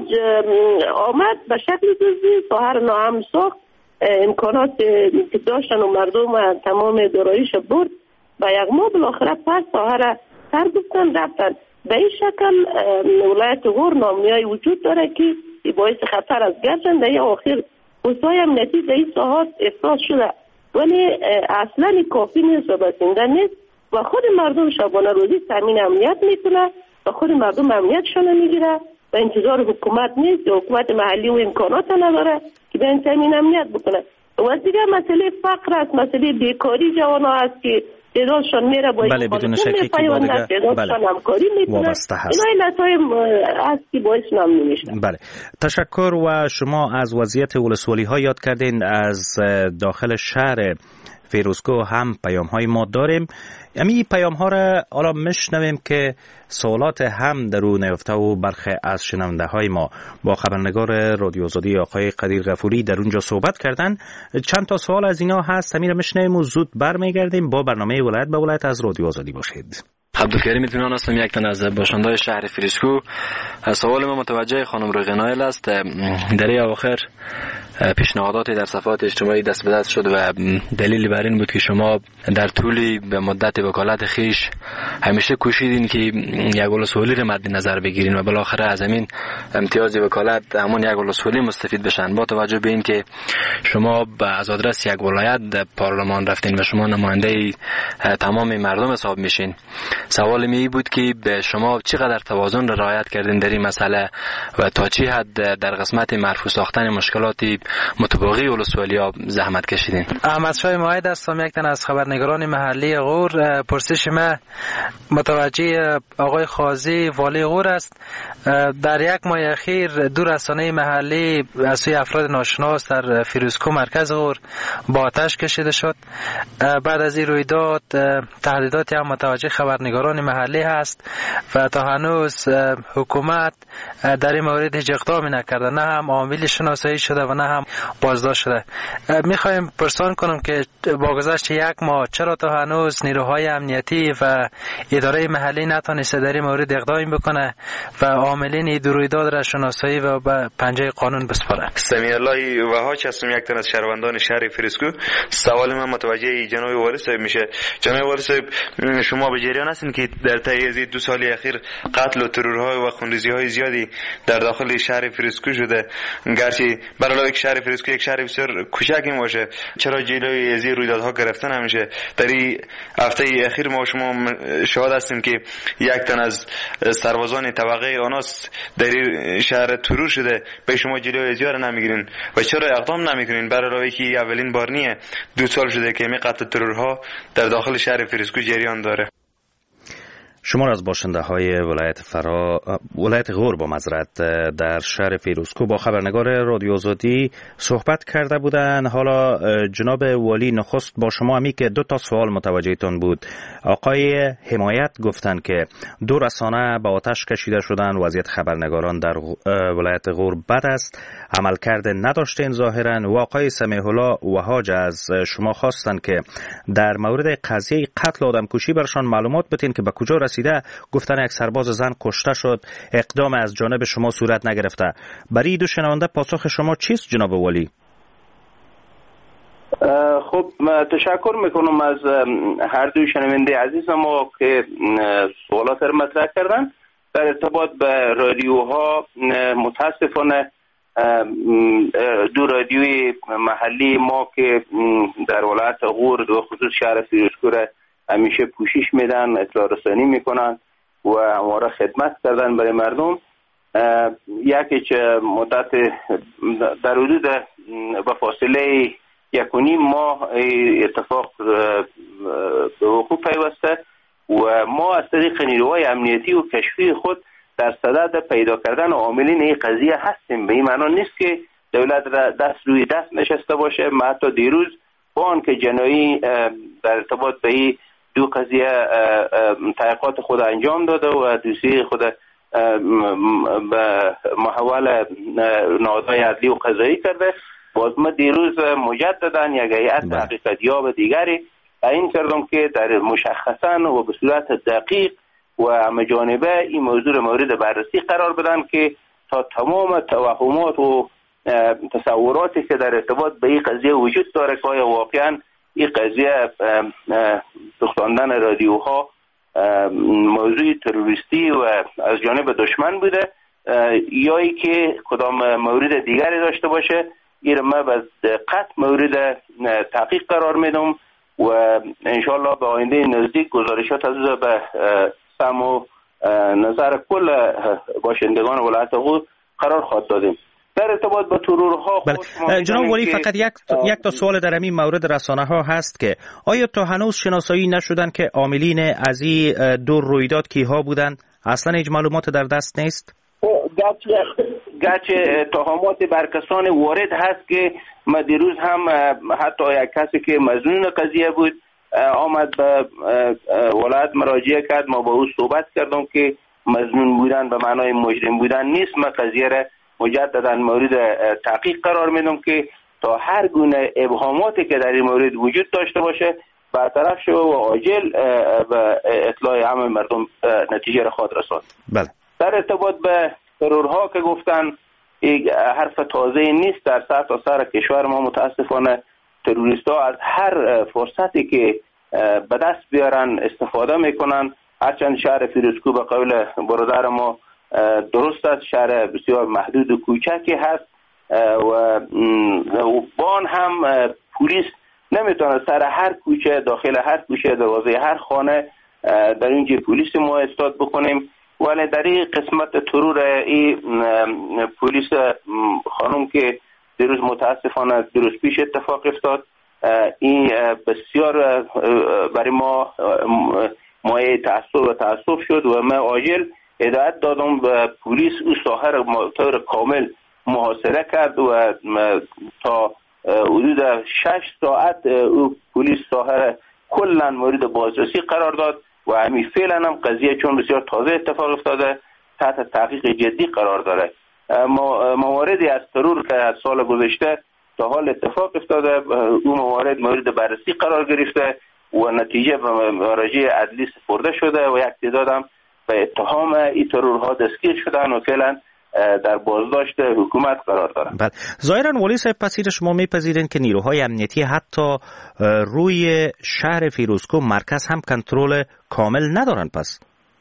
آمد به شکل دزدی ساحر ناامن ساخت، امکانات که داشتن و مردم و تمام داراییش برد و یغما بالاخره پس ساحر سر گفتن رفتن. به این شکل ولایت غور ناامنی‌های وجود داره که باعث خطر از گرچند یا آخر خصوصای امنیتی در این ساحات احساس شده ولی اصلا کافی نیست و بسنده نیست و خود مردم شبانه روزی تامین امنیت میکنه و خود مردم امنیتشان میگیره و انتظار حکومت نیست یا حکومت محلی و امکانات نداره که به این تامین امنیت بکنه. و دیگه مسئله فقر است، مسئله بیکاری جوان ها هست که تعدادشان میره با بله بدون شکی که با دیگه تعدادشان همکاری میکنه. اینا علتهای هست که باعث نامنی میشه. بله تشکر. و شما از وضعیت ولسوالی ها یاد کردین، از داخل شهر فیروزکوه هم پیام های ما داریم. امی پیام ها را حالا میشنویم که سوالات هم در اون نیفته و برخی از شنونده های ما با خبرنگار رادیو آزادی آقای قدیر غفوری در اونجا صحبت کردن. چند تا سوال از اینا هست، همین را میشنویم و زود برمیگردیم. با برنامه ولایت به ولایت از رادیو آزادی باشید. عبدالکریم اطمینان هستم، یک تن از باشنده‌های شهر فیروزکوه. سوال ما متوجه خانم رقینایل است. در این اواخر پیشنهاداتی در صفحات اجتماعی دست به دست شد و دلیل بر این بود که شما در طول به مدت وکالت خیش همیشه کوشیدین که یک ولسوالی را مد نظر بگیرین و بالاخره از همین امتیاز وکالت همون یک ولسوالی مستفید بشن. با توجه به این که شما از آدرس یک ولایت پارلمان رفتین و شما نماینده تمام مردم حساب میشین، سوال می بود که به شما چقدر توازن را رعایت کردین در این مسئله و تا چه حد در قسمت مرفوع ساختن مشکلاتی متباقی ولسوالیا زحمت کشیدین؟ احمد شاه ماید هستم، یک تن از خبرنگاران محلی غور. پرسش ما متوجه آقای خازی والی غور است. در یک ماه اخیر دو رسانه محلی از سوی افراد ناشناس در فیروزکوه مرکز غور با آتش کشیده شد. بعد از این رویداد تهدیداتی هم متوجه خبرنگاران محلی هست و تا هنوز حکومت در این مورد هیچ اقدامی نکرده، نه هم عامل شناسایی شده و نه هم بازداشت شده. میخوایم پرسان کنم که با گذشت یک ماه چرا تا هنوز نیروهای امنیتی و اداره محلی نتونسته در این مورد اقدامی بکنه و عاملین این رویداد را شناسایی و به پنجه قانون بسپاره؟ سمیع الله وهاج هستم، هستم، یک تن از شهروندان شهر فریسکو. سوال من متوجه جناب والی صاحب میشه. جناب والی صاحب، شما به جریان هستین که در طی از دو سال اخیر قتل و ترورهای و خونریزی‌های زیادی در داخل شهر فریسکو شده، گرچه به علاوه اینکه شهر فریسکو یک شهر بسیار کوچکی باشه، چرا جلوی از این رویدادها گرفته نمیشه؟ در این هفته اخیر ما شما شاهد هستیم که یک تن از سربازان طبقه آناس در این شهر ترور شده، به شما جلوی از این نمیگیرین و چرا اقدام نمیکنین؟ به علاوه اینکه اولین بار نیه، دو سال شده که می قتل ترورها در داخل شهر فریسکو جریان داره. شما از باشنده های ولایت فرا ولایت غور با معذرت در شهر فیروزکو با خبرنگار رادیو آزادی صحبت کرده بودن. حالا جناب والی نخست با شما همی که دو تا سوال متوجهتون بود. آقای حمایت گفتن که دو رسانه با آتش کشیده شدن، وضعیت خبرنگاران در ولایت غور بد است، عملکرد نداشتین ظاهرا. و آقای سمیح الله وهاج از شما خواستن که در مورد قضیه قتل آدمکشی برشان معلومات بتین که به کجا رسیده. گفتن یک سرباز زن کشته شد، اقدام از جانب شما صورت نگرفته. برای دو شنونده پاسخ شما چیست جناب والی؟ خب تشکر میکنم از هر دو شنونده عزیز ما که سوالات رو مطرح کردن. در ارتباط به رادیوها، متاسفانه دو رادیوی محلی ما که در ولایت غور و خصوص شهر فیروزکو همیشه پوشش میدن، اطلاع رسانی میکنن و همواره خدمت کردن برای مردم، یکی چه مدت در حدود به فاصله یک و نیم ماه اتفاق به وقوع پیوسته و ما از طریق نیروهای امنیتی و کشفی خود در صدد پیدا کردن عاملین این قضیه هستیم. به این معنا نیست که دولت دست روی دست نشسته باشه. ما حتی دیروز با آنکه جنایی در ارتباط به این دو قضیه تحقیقات خود انجام داده و دوسیه خود به محول نهادهای عدلی و قضایی کرده، باز ما دیروز مجددا یک هیئت تحقیقاتیاب دیگری تعیین کردم که در مشخصا و به صورت دقیق و همه جانبه این موضوع مورد بررسی قرار بدن که تا تمام توهمات و تصوراتی که در ارتباط به این قضیه وجود داره که آیا واقعا این قضیه سوختاندن رادیوها موضوع تروریستی و از جانب دشمن بوده یا ای که کدام مورد دیگری داشته باشه، این ما به دقت مورد تحقیق قرار میدم و انشالله به آینده نزدیک گزارشات از به سم و نظر کل باشندگان ولایت غور قرار خواهد دادیم. در ارتباط با ترورها بله. جناب ولی فقط یک یک تا سوال در این مورد رسانه ها هست که آیا تا هنوز شناسایی نشدن که عاملین از این دو رویداد کیها بودن؟ اصلا هیچ معلومات در دست نیست؟ گرچه اتهامات بر کسان وارد هست که ما دیروز هم حتی یک کسی که مظنون قضیه بود آمد به ولایت مراجعه کرد، ما با او صحبت کردم که مظنون بودن به معنای مجرم بودن نیست. ما قضیه را مجددا مورد تحقیق قرار میدم که تا هر گونه ابهاماتی که در این مورد وجود داشته باشه برطرف شود و عاجل و اطلاع عام مردم نتیجه را خواهد رساند. بله. در ارتباط به ترورها که گفتن یک حرف تازه نیست. در سر تا سر کشور ما متاسفانه تروریست ها از هر فرصتی که به دست بیارن استفاده میکنن. هرچند شهر فیروزکو به قول برادر ما درست است، شهر بسیار محدود و کوچکی هست و بان هم پلیس نمیتونه سر هر کوچه، داخل هر کوچه، دروازه هر خانه در اینجا پلیس ما استاد بکنیم. ولی در این قسمت ترور این پلیس خانم که دیروز متاسفانه دیروز پیش اتفاق افتاد، این بسیار برای ما مایه تأسف و تأسف شد و من عاجل هدایت دادم به پلیس او ساحه را طور کامل محاصره کرد و تا حدود شش ساعت او پلیس ساحه را کلا مورد بازرسی قرار داد و همین فعلا هم قضیه چون بسیار تازه اتفاق افتاده تحت تحقیق جدی قرار داره. مواردی از ترور که از سال گذشته تا حال اتفاق افتاده او موارد مورد بررسی قرار گرفته و نتیجه به مراجع عدلی سپرده شده و یک تعداد هم به اتهام این ترورها دستگیر شدن و فعلا در بازداشت حکومت قرار دارند. بله. ظاهراً ولی صاحب پسیر شما میپذیرین که نیروهای امنیتی حتی روی شهر فیروزکوه مرکز هم کنترل کامل ندارن؟ پس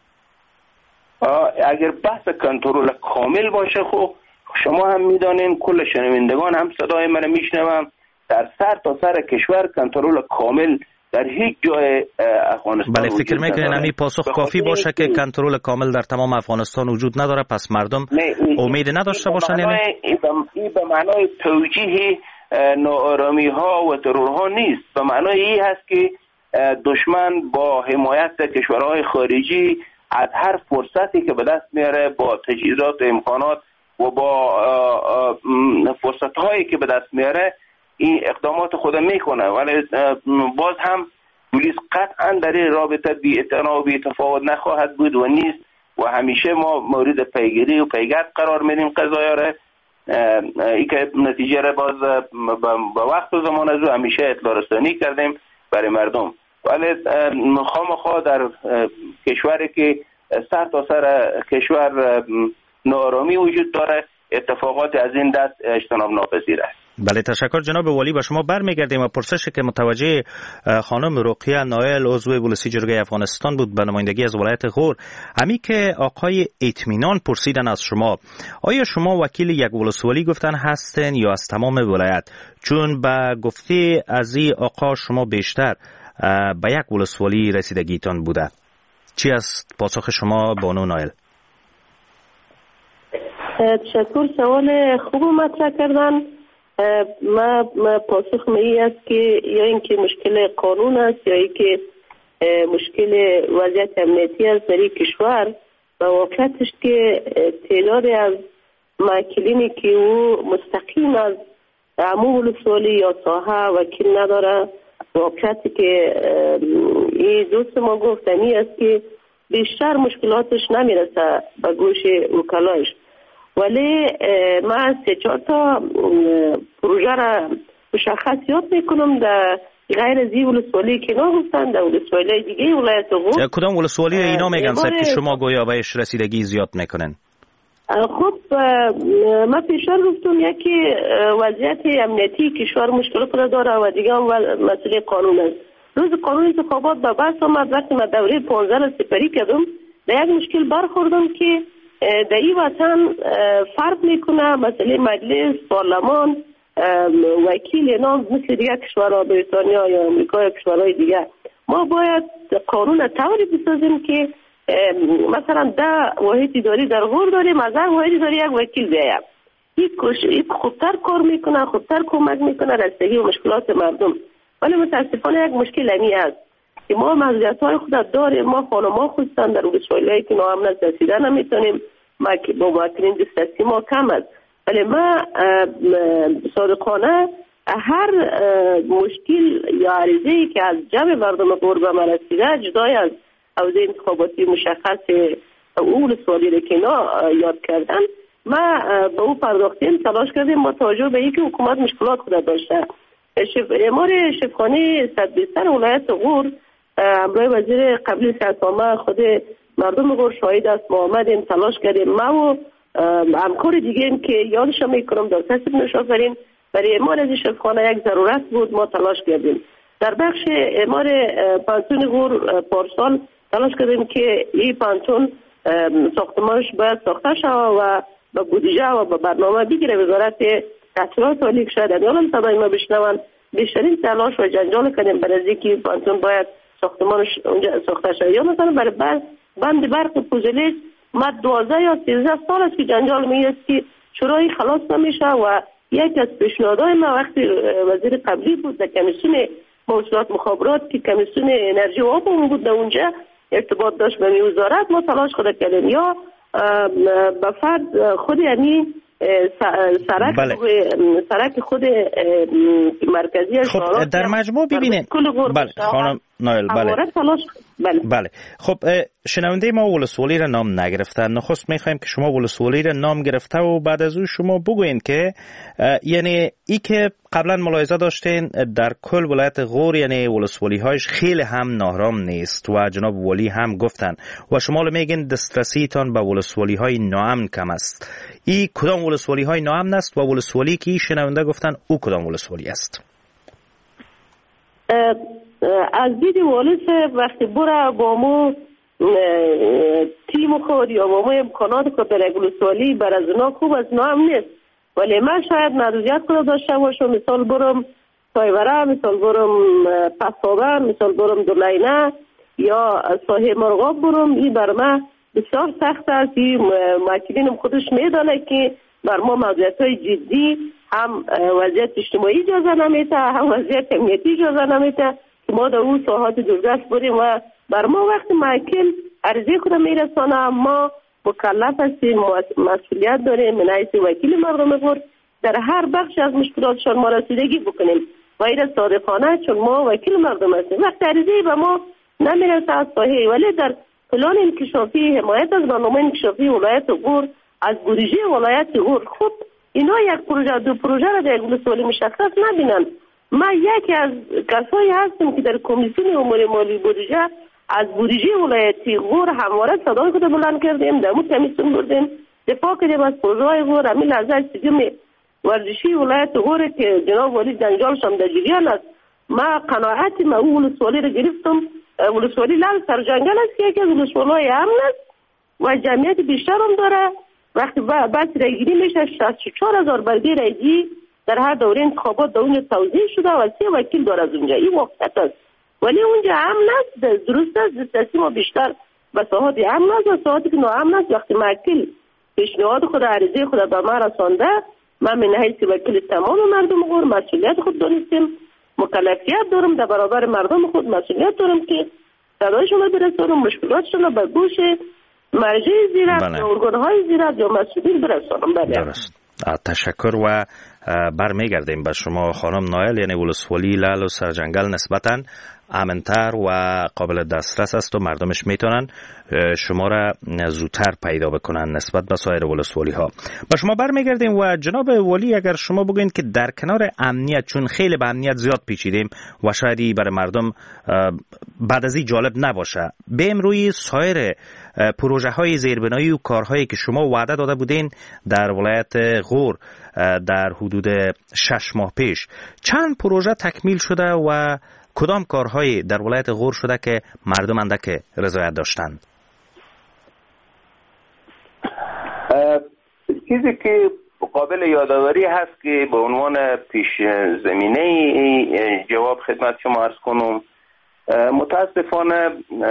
اگر بحث کنترل کامل باشه خب شما هم میدانین، کل شنوندگان هم صدای من میشنوم، در سر تا سر کشور کنترل کامل در هیچ جای افغانستان بله فکر میکنین همین پاسخ کافی باشه که کنترل کامل در تمام افغانستان وجود نداره؟ پس مردم امید نداشته باشن؟ یعنی این به معنای توجیه ناآرامی ها و ترور ها نیست، به معنای این هست که دشمن با حمایت کشورهای خارجی از هر فرصتی که به دست میاره با تجهیزات و امکانات و با فرصت هایی که به دست میاره این اقدامات خود میکنه، ولی باز هم پلیس قطعا در این رابطه بی اعتنا و بی تفاوت نخواهد بود و نیست و همیشه ما مورد پیگیری و پیگرد قرار میدیم قضایا را، ای که نتیجه را باز به وقت و زمان از او همیشه اطلاع رسانی کردیم برای مردم. ولی خامخا در کشوری که سر تا سر کشور نارامی وجود داره اتفاقات از این دست اجتناب ناپذیر است. بله تشکر جناب ولی. با شما برمیگردیم و پرسشی که متوجه خانم رقیه نایل عضو بولسی جرگه افغانستان بود به نمایندگی از ولایت غور، همی که آقای اطمینان پرسیدن از شما آیا شما وکیل یک ولسوالی گفتن هستن یا از تمام ولایت؟ چون به گفته از این آقا شما بیشتر به یک ولسوالی رسیدگیتان بوده. چی از پاسخ شما بانو نایل؟ تشکر، سوال خوب مطرح کردن. ما پاسخ می است که یا اینکه مشکل قانون است یا اینکه مشکل وضعیت امنیتی است در این کشور و واقعیتش که تعداد از موکلینی که او مستقیم از عموم ولسوالی یا ساحه وکیل نداره، واقعیتی که این دوست ما گفتنی است که بیشتر مشکلاتش نمیرسه به گوش وکلایش، ولی ما از سه چهار تا پروژه را مشخص یاد میکنم در غیر از این ولسوالی که اینا گفتن در ولسوالی دیگه ولایت غور. کدام ولسوالی اینا میگن صاحب که شما گویا بهش رسیدگی زیاد میکنن؟ خب ما پیشتر گفتم یکی وضعیت امنیتی کشور مشکل خود داره و دیگه هم مسئله قانون است. روز قانون انتخابات به بحث آمد، وقتی من دوره پانزده را سپری کردم در یک مشکل برخوردم که در این وطن فرق میکنه مسئله مجلس، پارلمان، وکیل اینا مثل دیگه کشورها بریتانیا یا امریکا یا کشورهای دیگه. ما باید قانون طوری بسازیم که مثلا ده واحد اداری در غور داریم، از هر واحد اداری یک وکیل بیاید. این خوبتر کار میکنه، خوبتر کمک میکنه رسیدگی و مشکلات مردم. ولی متاسفانه یک مشکل همی است که ما محدودیت های خود داریم. ما خانما خودستان در ولسوالی‌هایی که ناامن رسیدن نمیتونیم، ما با موکلین دسترسی ما کم است، ولی ما صادقانه هر مشکل یا عریضه‌ای که از جمع مردم غور به ما رسیده جدای از حوزه انتخاباتی مشخص اون ولسوالی که اینا یاد کردن ما به او پرداختیم، تلاش کردیم با توجه به اینکه حکومت مشکلات خود داشته. شف... امار شفخانه صد بیستر ولایت غور همراه وزیر قبلی سرسامه خود مردم غور شاهد است، ما آمدیم تلاش کردیم، ما و همکار دیگه این که یادش میکنم در تصدیب نشافرین برای امار از شفخانه یک ضرورت بود، ما تلاش کردیم. در بخش امار پانتون غور پارسال تلاش کردیم که این پانتون ساختمانش باید ساخته شود و به بودجه و به برنامه بگیره وزارت تحصیلات عالی که شاید یادم صدای ما بشنون. بیشترین تلاش و جنجال کردیم برای اینکه پانتون باید ساختمانش اونجا ساخته شود. یا مثلا برای بند برق پوزلیج ما دوازده یا سیزده سال است که جنجال میاد که چرایی خلاص نمیشه و یک از پیشنهادهای ما وقتی وزیر قبلی بود در کمیسیون موضوعات مخابرات که کمیسیون انرژی و آب بود در اونجا ارتباط داشت به وزارت، ما تلاش خود کردیم یا به فرد خود یعنی سرک بله. سرک خود مرکزی خب در مجموع ببینید بله خانم نایل بله بله. بله خب شنونده ما ولسوالی را نام نگرفتن. نخست میخوایم که شما ولسوالی را نام گرفته و بعد از اون شما بگوین که یعنی ای که قبلا ملاحظه داشتین در کل ولایت غور یعنی ولسوالی هایش خیلی هم نارام نیست و جناب ولی هم گفتن و شما میگین دسترسی تان به ولسوالی های ناامن کم است. ای کدام ولسوالی های ناامن است و ولسوالی که شنونده گفتن او کدام ولسوالی است؟ از دید والس وقتی برا با مو تیم خود یا با مو امکانات که در ولسوالی بر از اونا خوب از اونا هم نیست، ولی من شاید محدودیت کنه داشته باشم. مثال برم تایوره، مثال برم پسابه، مثال برم دولینه یا ساحه مرغاب برم. این بر من بسیار سخت است. این ماکینم خودش میدانه که بر ما موضوعات های جدی هم وضعیت اجتماعی اجازه نمیده، هم وضعیت امنیتی اجازه نمیده که ما در اون ساحات دورگشت بریم و بر ما وقت مایکل عرضه خود میرسانه. ما مکلف هستیم، مسئولیت داریم من حیث وکیل مردم غور در هر بخش از مشکلاتشان ما رسیدگی بکنیم و این صادقانه، چون ما وکیل مردم هستیم. وقت عرضه به ما نمیرسه از ساحه، ولی در پلان انکشافی حمایت از برنامه انکشافی ولایت غور از بودجه ولایت غور خود اینا یک پروژه دو پروژه را در ولسوالی مشخص نبینن. ما یکی از کسایی هستیم که در کمیسیون امور مالی بودجه از بودجه ولایتی غور همواره صدای خود بلند کردیم، در مورد کمیسیون بردیم دفاع کردیم از پروژه های غور. همین لحظه استادیوم ورزشی ولایت غور که جناب ولی جنجالش هم در جریان است، ما قناعتی ما اون ولسوالی را گرفتم. ولسوالی لال سرجنگل است که یکی از ولسوالی امن است و جمعیت بیشتر هم داره. وقتی بس رایگیری میشه شصت و چهار هزار برگه رایگی در هر دوره انتخابات در اونجا توزیع شده و سه وکیل داره از اونجا. این واقعیت است، ولی اونجا امن است. درست است دسترسی ما بیشتر به ساحات امن است و ساحاتی که ناامن است. وقتی وکیل پیشنهاد خود عریضه خود به ما رسانده، من من حیث وکیل تمام مردم غور مسئولیت خود داریم، مکلفیت دارم در برابر مردم خود مسئولیت دارم که صدایشون رو برسانم، مشکلاتشون رو به گوش مرجع زیرت یا ارگان‌های زیرت یا مسئولین برسانم. بله. درست. تشکر و برمیگردیم به شما خانم نایل. یعنی ولسوالی لال و سرجنگل نسبتاً امن‌تر و قابل دسترس است و مردمش میتونن شما را زودتر پیدا بکنن نسبت به سایر ولسوالی ها. با شما برمیگردیم و جناب ولی اگر شما بگوین که در کنار امنیت، چون خیلی به امنیت زیاد پیچیدیم و شاید برای مردم بعد از این جالب نباشه، بیم روی سایر پروژه های زیربنایی و کارهایی که شما وعده داده بودین در ولایت غور در حدود شش ماه پیش، چند پروژه تکمیل شده و کدام کارهایی در ولایت غور شده که مردم اندک رضایت داشتند؟ چیزی که قابل یادآوری هست که به عنوان پیش زمینه جواب خدمت شما عرض کنم، متاسفانه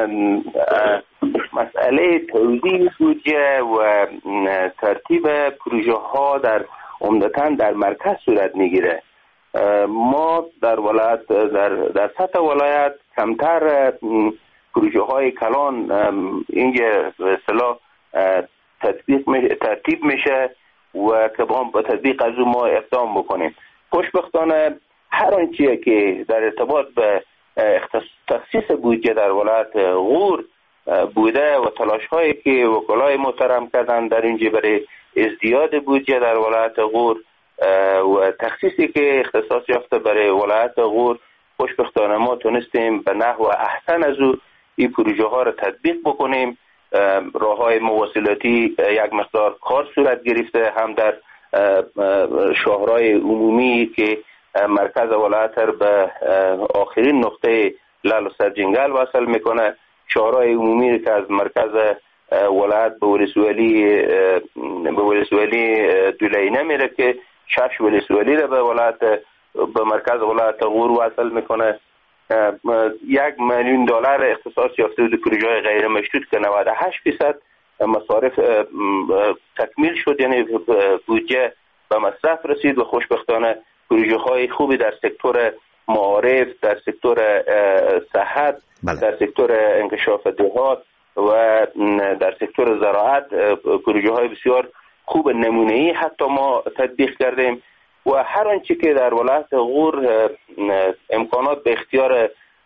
مسئله توزیع بودجه و ترتیب پروژه ها در عمدتاً در مرکز صورت میگیره. ما در ولایت در, در سطح ولایت کمتر پروژه های کلان اینجا به اصطلاح تطبیق میشه، ترتیب میشه و که با تطبیق از اون ما اقدام بکنیم. خوشبختانه هر آنچه که در ارتباط به تخصیص بودجه در ولایت غور بوده و تلاش هایی که وکلای محترم کردن در اینجا برای ازدیاد بودجه در ولایت غور و تخصیصی که اختصاص یافته برای ولایت غور، خوشبختانه ما تونستیم به نحو احسن از او این پروژه ها را تطبیق بکنیم. راه های مواصلاتی یک مقدار کار صورت گرفته، هم در شاهرهای عمومی که مرکز ولایت را به آخرین نقطه لال و سرجنگل وصل میکنه، شاهرهای عمومی که از مرکز ولایت به ولسوالی به ولسوالی دولینه میره که شش ولسوالی را به ولایت به مرکز ولایت غور وصل میکنه. یک میلیون دلار اختصاص یافته بود پروژه های غیر مشروط که نود و هشت درصد مصارف تکمیل شد، یعنی بودجه به مصرف رسید و خوشبختانه پروژه های خوبی در سکتور معارف، در سکتور صحت، بله. در سکتور انکشاف دهات و در سکتور زراعت پروژه های بسیار خوب نمونه‌ای حتی ما تطبیق کردیم و هر آنچه که در ولایت غور امکانات به اختیار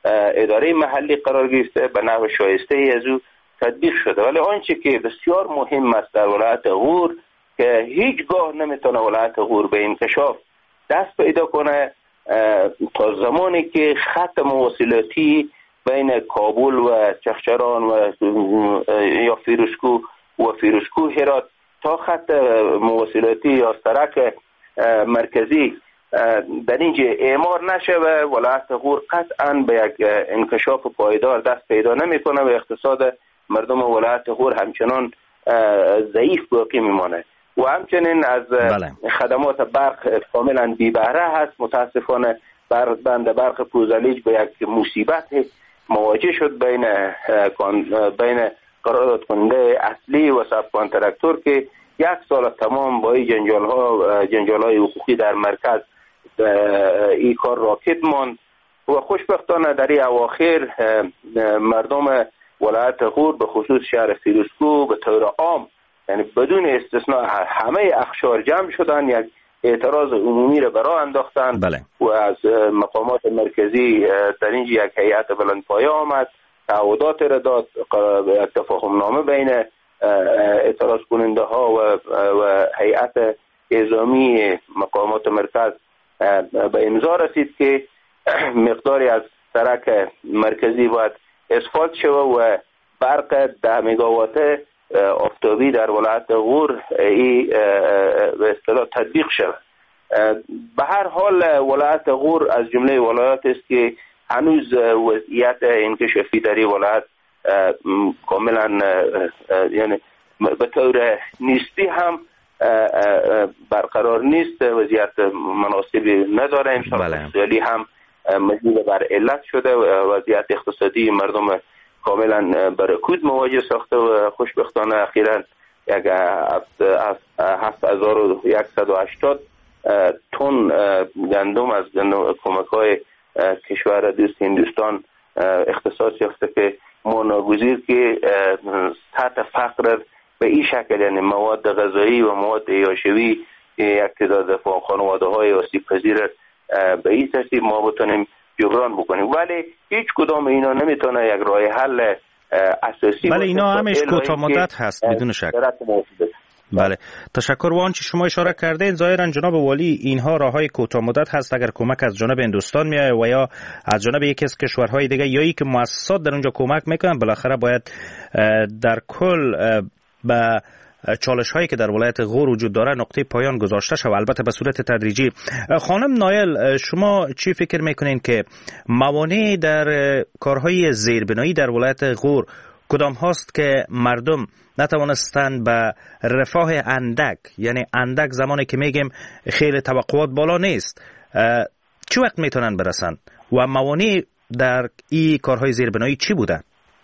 اداره محلی قرار گرفته، به نحو شایسته ای از او تطبیق شده. ولی آنچه که بسیار مهم است در ولایت غور که هیچگاه نمیتونه ولایت غور به انکشاف دست پیدا کنه تا زمانی که خط مواصلاتی بین کابل و چخچران و یا فیروزکوه و فیروزکوه هرات تا خط مواصلاتی یا سرک مرکزی در اینجا اعمار نشه و ولایت غور قطعا به یک انکشاف پایدار دست پیدا نمیکنه و اقتصاد مردم ولایت غور همچنان ضعیف باقی میمانه و همچنین از بله. خدمات برق کاملا بی بهره هست. متاسفانه بند برق پوزالیج به یک مصیبت مواجه شد بین بین قرارداد کننده اصلی و ساب کانترکتور که یک سال تمام با این جنجال ها جنجال های حقوقی در مرکز این کار راکد ماند و خوشبختانه در این اواخر مردم ولایت غور به خصوص شهر فیروزکوه به طور عام یعنی بدون استثناء همه اقشار جمع شدن، یک اعتراض عمومی را برای انداختن بله. و از مقامات مرکزی در اینجا یک هیئت بلندپایه آمد، تعهدات را داد، یک تفاهم نامه بین اعتراض کننده ها و, و هیئت اعزامی مقامات مرکز به امضا رسید که مقداری از سرک مرکزی باید اسفالت شود و برق ده مگاوات آفتابی در ولایت غور ای به اصطلاح تطبیق شود. به هر حال ولایت غور از جمله ولایات است که هنوز وضعیت انکشافی در این ولایت کاملا یعنی به طور نیستی هم برقرار نیست، وضعیت مناسبی نداره. انشاءالله اقتصادی هم مزید بر علت شده و وضعیت اقتصادی مردم کاملا برکود مواجه ساخته و خوشبختانه اخیراً یک هفت هزار و صد و هشتاد تن گندم از کمک های کشور دوست هندوستان اختصاص یافته که ما ناگزیر که سطح فقر به این شکل یعنی مواد غذایی و مواد یاشوی یک تعداد خانواده های آسیب پذیر به این ترتیب ما بتونیم جبران بکنیم، ولی هیچ کدام اینا نمیتونه یک راه حل اساسی بله اینا همش کوتاه مدت هست بدون شک. بله تشکر. و آنچه شما اشاره کردین ظاهرا جناب والی اینها راههای کوتاه مدت هست اگر کمک از جانب هندوستان میاد و یا از جانب یکی از کشورهای دیگه یا ای که مؤسسات در اونجا کمک میکنن، بالاخره باید در کل به چالش هایی که در ولایت غور وجود داره نقطه پایان گذاشته شود، البته به صورت تدریجی. خانم نایل شما چی فکر میکنین که موانع در کارهای زیربنایی در ولایت غور کدام هاست که مردم نتوانستند به رفاه اندک، یعنی اندک زمانی که میگیم خیلی توقعات بالا نیست، چی وقت میتونن برسن و موانع در این کارهای زیربنایی چی بوده؟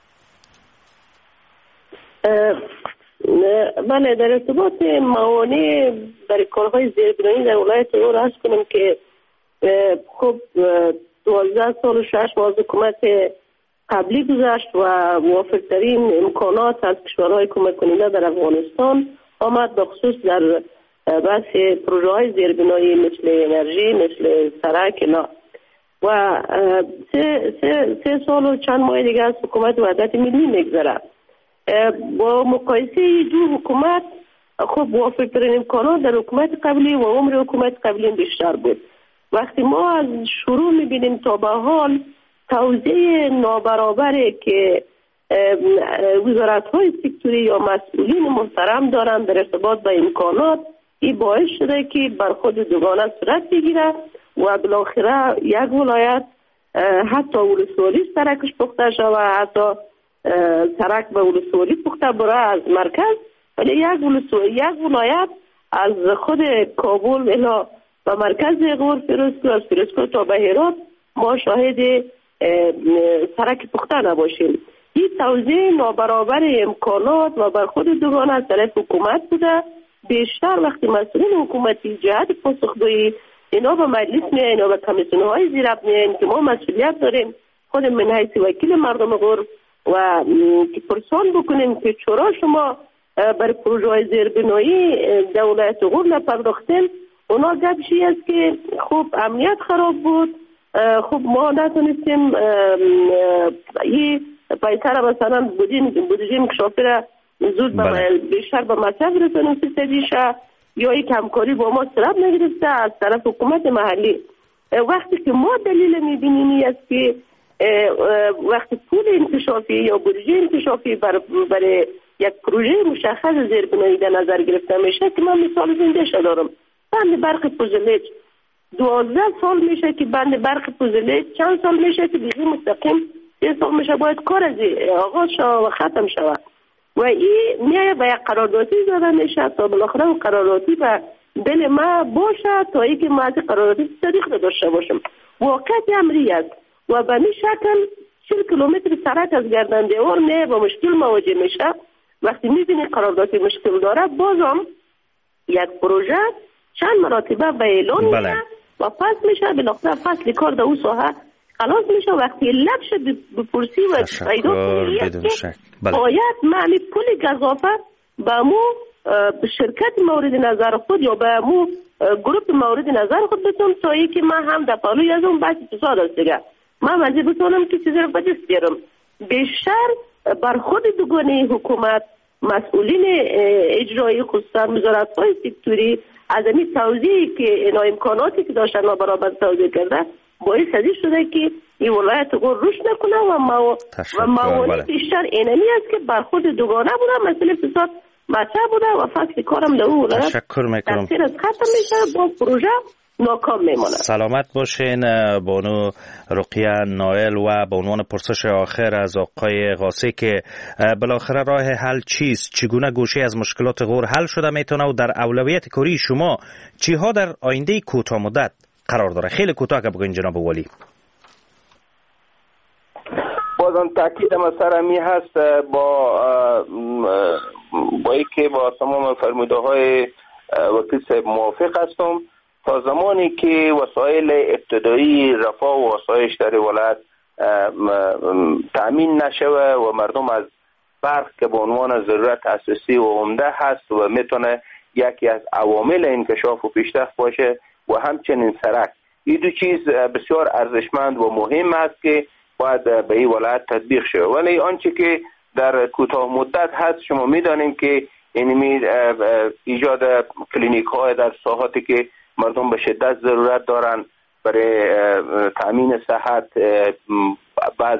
بله در ارتباط موانع برای کارهای زیربنایی در ولایت غور عرض کنم که خب دوازده سال و شش ماه حکومت قبلی گذشت و موافقترین امکانات از کشورهای کمک کننده در افغانستان آمد، به خصوص در بحث پروژه های زیربنایی مثل انرژی، مثل سرک اینا. و سه, سه, سه سال و چند ماه دیگه از حکومت وحدت ملی میگذره. با مقایسه دو حکومت خب موافقترین امکانات در حکومت قبلی و عمر حکومت قبلی بیشتر بود. وقتی ما از شروع میبینیم تا به حال توزیع نابرابری که وزارت های سکتوری یا مسئولین محترم دارند در ارتباط با امکانات، این باعث شده که برخورد دوگانه صورت بگیره و بالاخره یک ولایت حتی ولسوالی سرکش پخته شود، حتی سرک به ولسوالی پخته بره از مرکز، ولی یک ولسوالی یک ولایت از خود کابل الی و مرکز غور فیروزکوه، از فیروزکوه تا به هرات ما شاهد سرک پخته نباشیم. این توزیع نابرابر امکانات و برخورد دوگانه از طرف حکومت بوده. بیشتر وقتی مسئولین حکومتی جهت پاسخگویی اینا به مجلس میایین، اینا به کمیسیون های زیراب میایین که ما مسئولیت داریم خود من حیث وکیل مردم غور و که پرسان بکنیم که چرا شما بر پروژه های زیربنایی دولت غور نپرداختین. اونا گپشی است که خوب امنیت خراب بود خب ما نتونستیم این پیسه را مثلا بودجه انکشافی را زود به بیشتر به مصرف رسانیم فیصدیشه یا یک همکاری با ما صورت نگرفته از طرف حکومت محلی. وقتی که ما دلیل میبینیم این است که وقتی پول انکشافی یا بودجه انکشافی برای یک پروژه مشخص زیربنایی در نظر گرفته میشه که من مثال زنده شده دارم. بند برق پوزلیج دوازده سال میشه که بند برق پوزلیج چند سال میشه که دیگه مستقیم سه سال میشه باید کار از آغاز شود و ختم شود و این میایه به یک قراردادی زده میشه تا بالاخره و قراردادی به دل ما باشه تا اینکه ما از قراردادی صدیق داشته باشم. واقعیت امری است و به این شکل چهل کیلومتر سرک از گردن دیوار میایه با مشکل مواجه میشه. وقتی میبینی قراردادی مشکل داره بازم یک پروژه چند مراتبه به اعلان بله. میشه و پس میشه بالاخره فصل کار در اون ساحه خلاص میشه. وقتی لبش بپرسی و پیدا کنی که باید معنی پول گزافه به مو شرکت مورد نظر خود یا به مو گروپ مورد نظر خود بتونم تا ای که من هم در پالوی از اون بحث تصاد است دیگه من مزید بتونم که چیزی رو بدست بیارم. بیشتر بر خود دوگانه حکومت مسئولین اجرایی خصوصا وزارت‌های سکتوری از این توضیحی که اینا امکاناتی که داشتن ما برابر توضیح کرده باعث ازی شده که این ولایت غور رشد نکنه و ما و موانع بیشتر اینمی است که بر خود دوگانه بوده مسئله فساد مطرح بوده و فصل کارم در اون ولایت تشکر میکنم تاثیر از ختم میشه با پروژه ناکام میمونه. سلامت باشین بانو رقیه نایل. و به عنوان پرسش آخر از آقای قاسی که بالاخره راه حل چیست؟ چگونه گوشه از مشکلات غور حل شده میتونه و در اولویت کاری شما چی ها در آینده کوتاه مدت قرار داره؟ خیلی کوتاه که بگوین جناب والی. بازم تاکید ما سر می هست با با اینکه با تمام فرموده های وکیل صاحب موافق هستم. تا زمانی که وسایل ابتدایی رفاه و آسایش در ولایت تأمین نشوه و مردم از برق که به عنوان ضرورت اساسی و عمده هست و میتونه یکی از عوامل انکشاف و پیشرفت باشه و همچنین سرک، این دو چیز بسیار ارزشمند و مهم است که باید به این ولایت تطبیق شود. ولی آنچه که در کوتاه مدت هست شما میدانیم که اینمی ایجاد کلینیک های در ساحاتی که مردم به شدت ضرورت دارن برای تامین صحت، بعض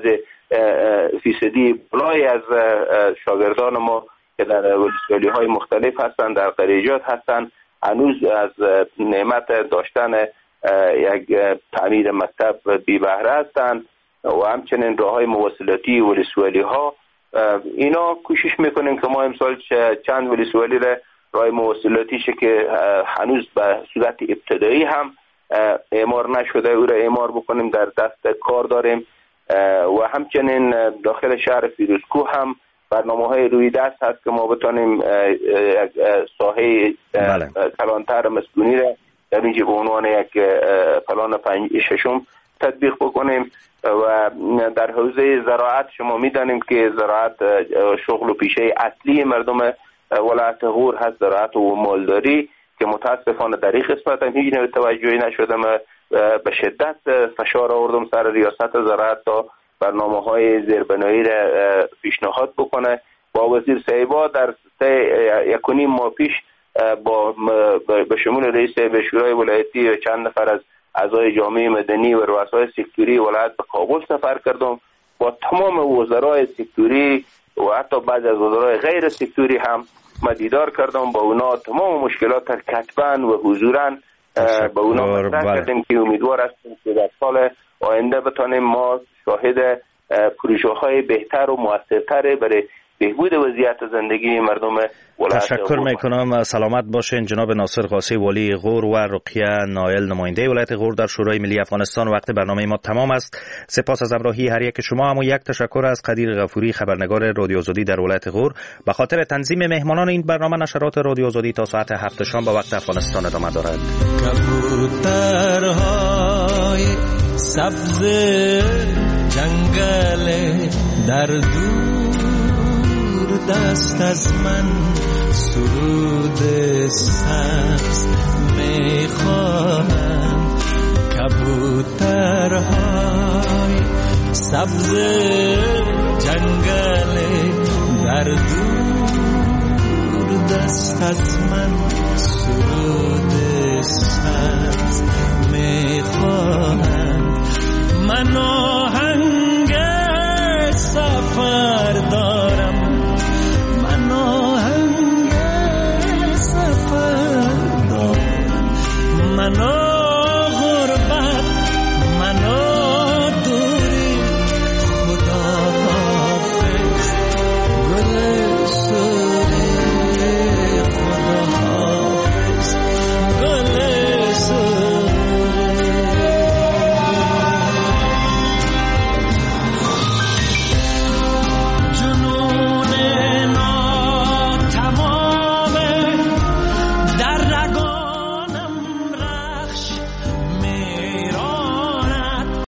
فیصدی بالای از شاگردان ما که در ولسوالی های مختلف هستند در قریجات هستند هنوز از نعمت داشتن یک تعمیر مکتب بی بهره هستند و همچنین راه های مواصلاتی ولسوالی ها. اینا کوشش میکنیم که ما امسال چند ولسوالی را راه مواصلاتیش که هنوز به صورت ابتدایی هم اعمار نشده او را اعمار بکنیم، در دست کار داریم و همچنین داخل شهر فیروزکوه هم برنامه های روی دست هست که ما بتانیم ساحه کلانتر مسکونی را در اینجا به عنوان یک پلان پنج ششم تطبیق بکنیم. و در حوزه زراعت شما میدانیم که زراعت شغل و پیشه اصلی مردم ولایت غور هست، زراعت و مالداری که متاسفانه در این قسمت هم هیچ نوع توجهی نشده. من به شدت فشار آوردم سر ریاست زراعت تا برنامه های زیربنایی را پیشنهاد بکنه. با وزیر صاحبا در یک و نیم ماه پیش با به شمول رئیس شورای ولایتی و چند نفر از اعضای جامعه مدنی و رؤسای سکتوری ولایت به کابل سفر کردم. با تمام وزرای سکتوری و حتی بعضی از وزرای غیر سکتوری هم من دیدار کردم. با اونا تمام مشکلات کتباً و حضوراً با اونا مطرح کردیم که امیدوار هستیم که در سال آینده بتانیم ما شاهد پروژه های بهتر و موثرتر برای بهبود وضعیت زندگی مردم ولایت. تشکر میکنم. سلامت باشین جناب ناصر قاسی والی غور و رقیه نایل نماینده ولایت غور در شورای ملی افغانستان. وقت برنامه ما تمام است. سپاس از همراهی هر یک شما. اما یک تشکر از قدیر غفوری خبرنگار رادیو آزادی در ولایت غور به خاطر تنظیم مهمانان این برنامه. نشرات رادیو آزادی تا ساعت هفت شام به وقت افغانستان ادامه دارد. کبوترهای سبز جنگل در دست از من سرود سبز میخواهم. کبوترهای سبز جنگل در دور دست از من سرود سبز میخواهند منو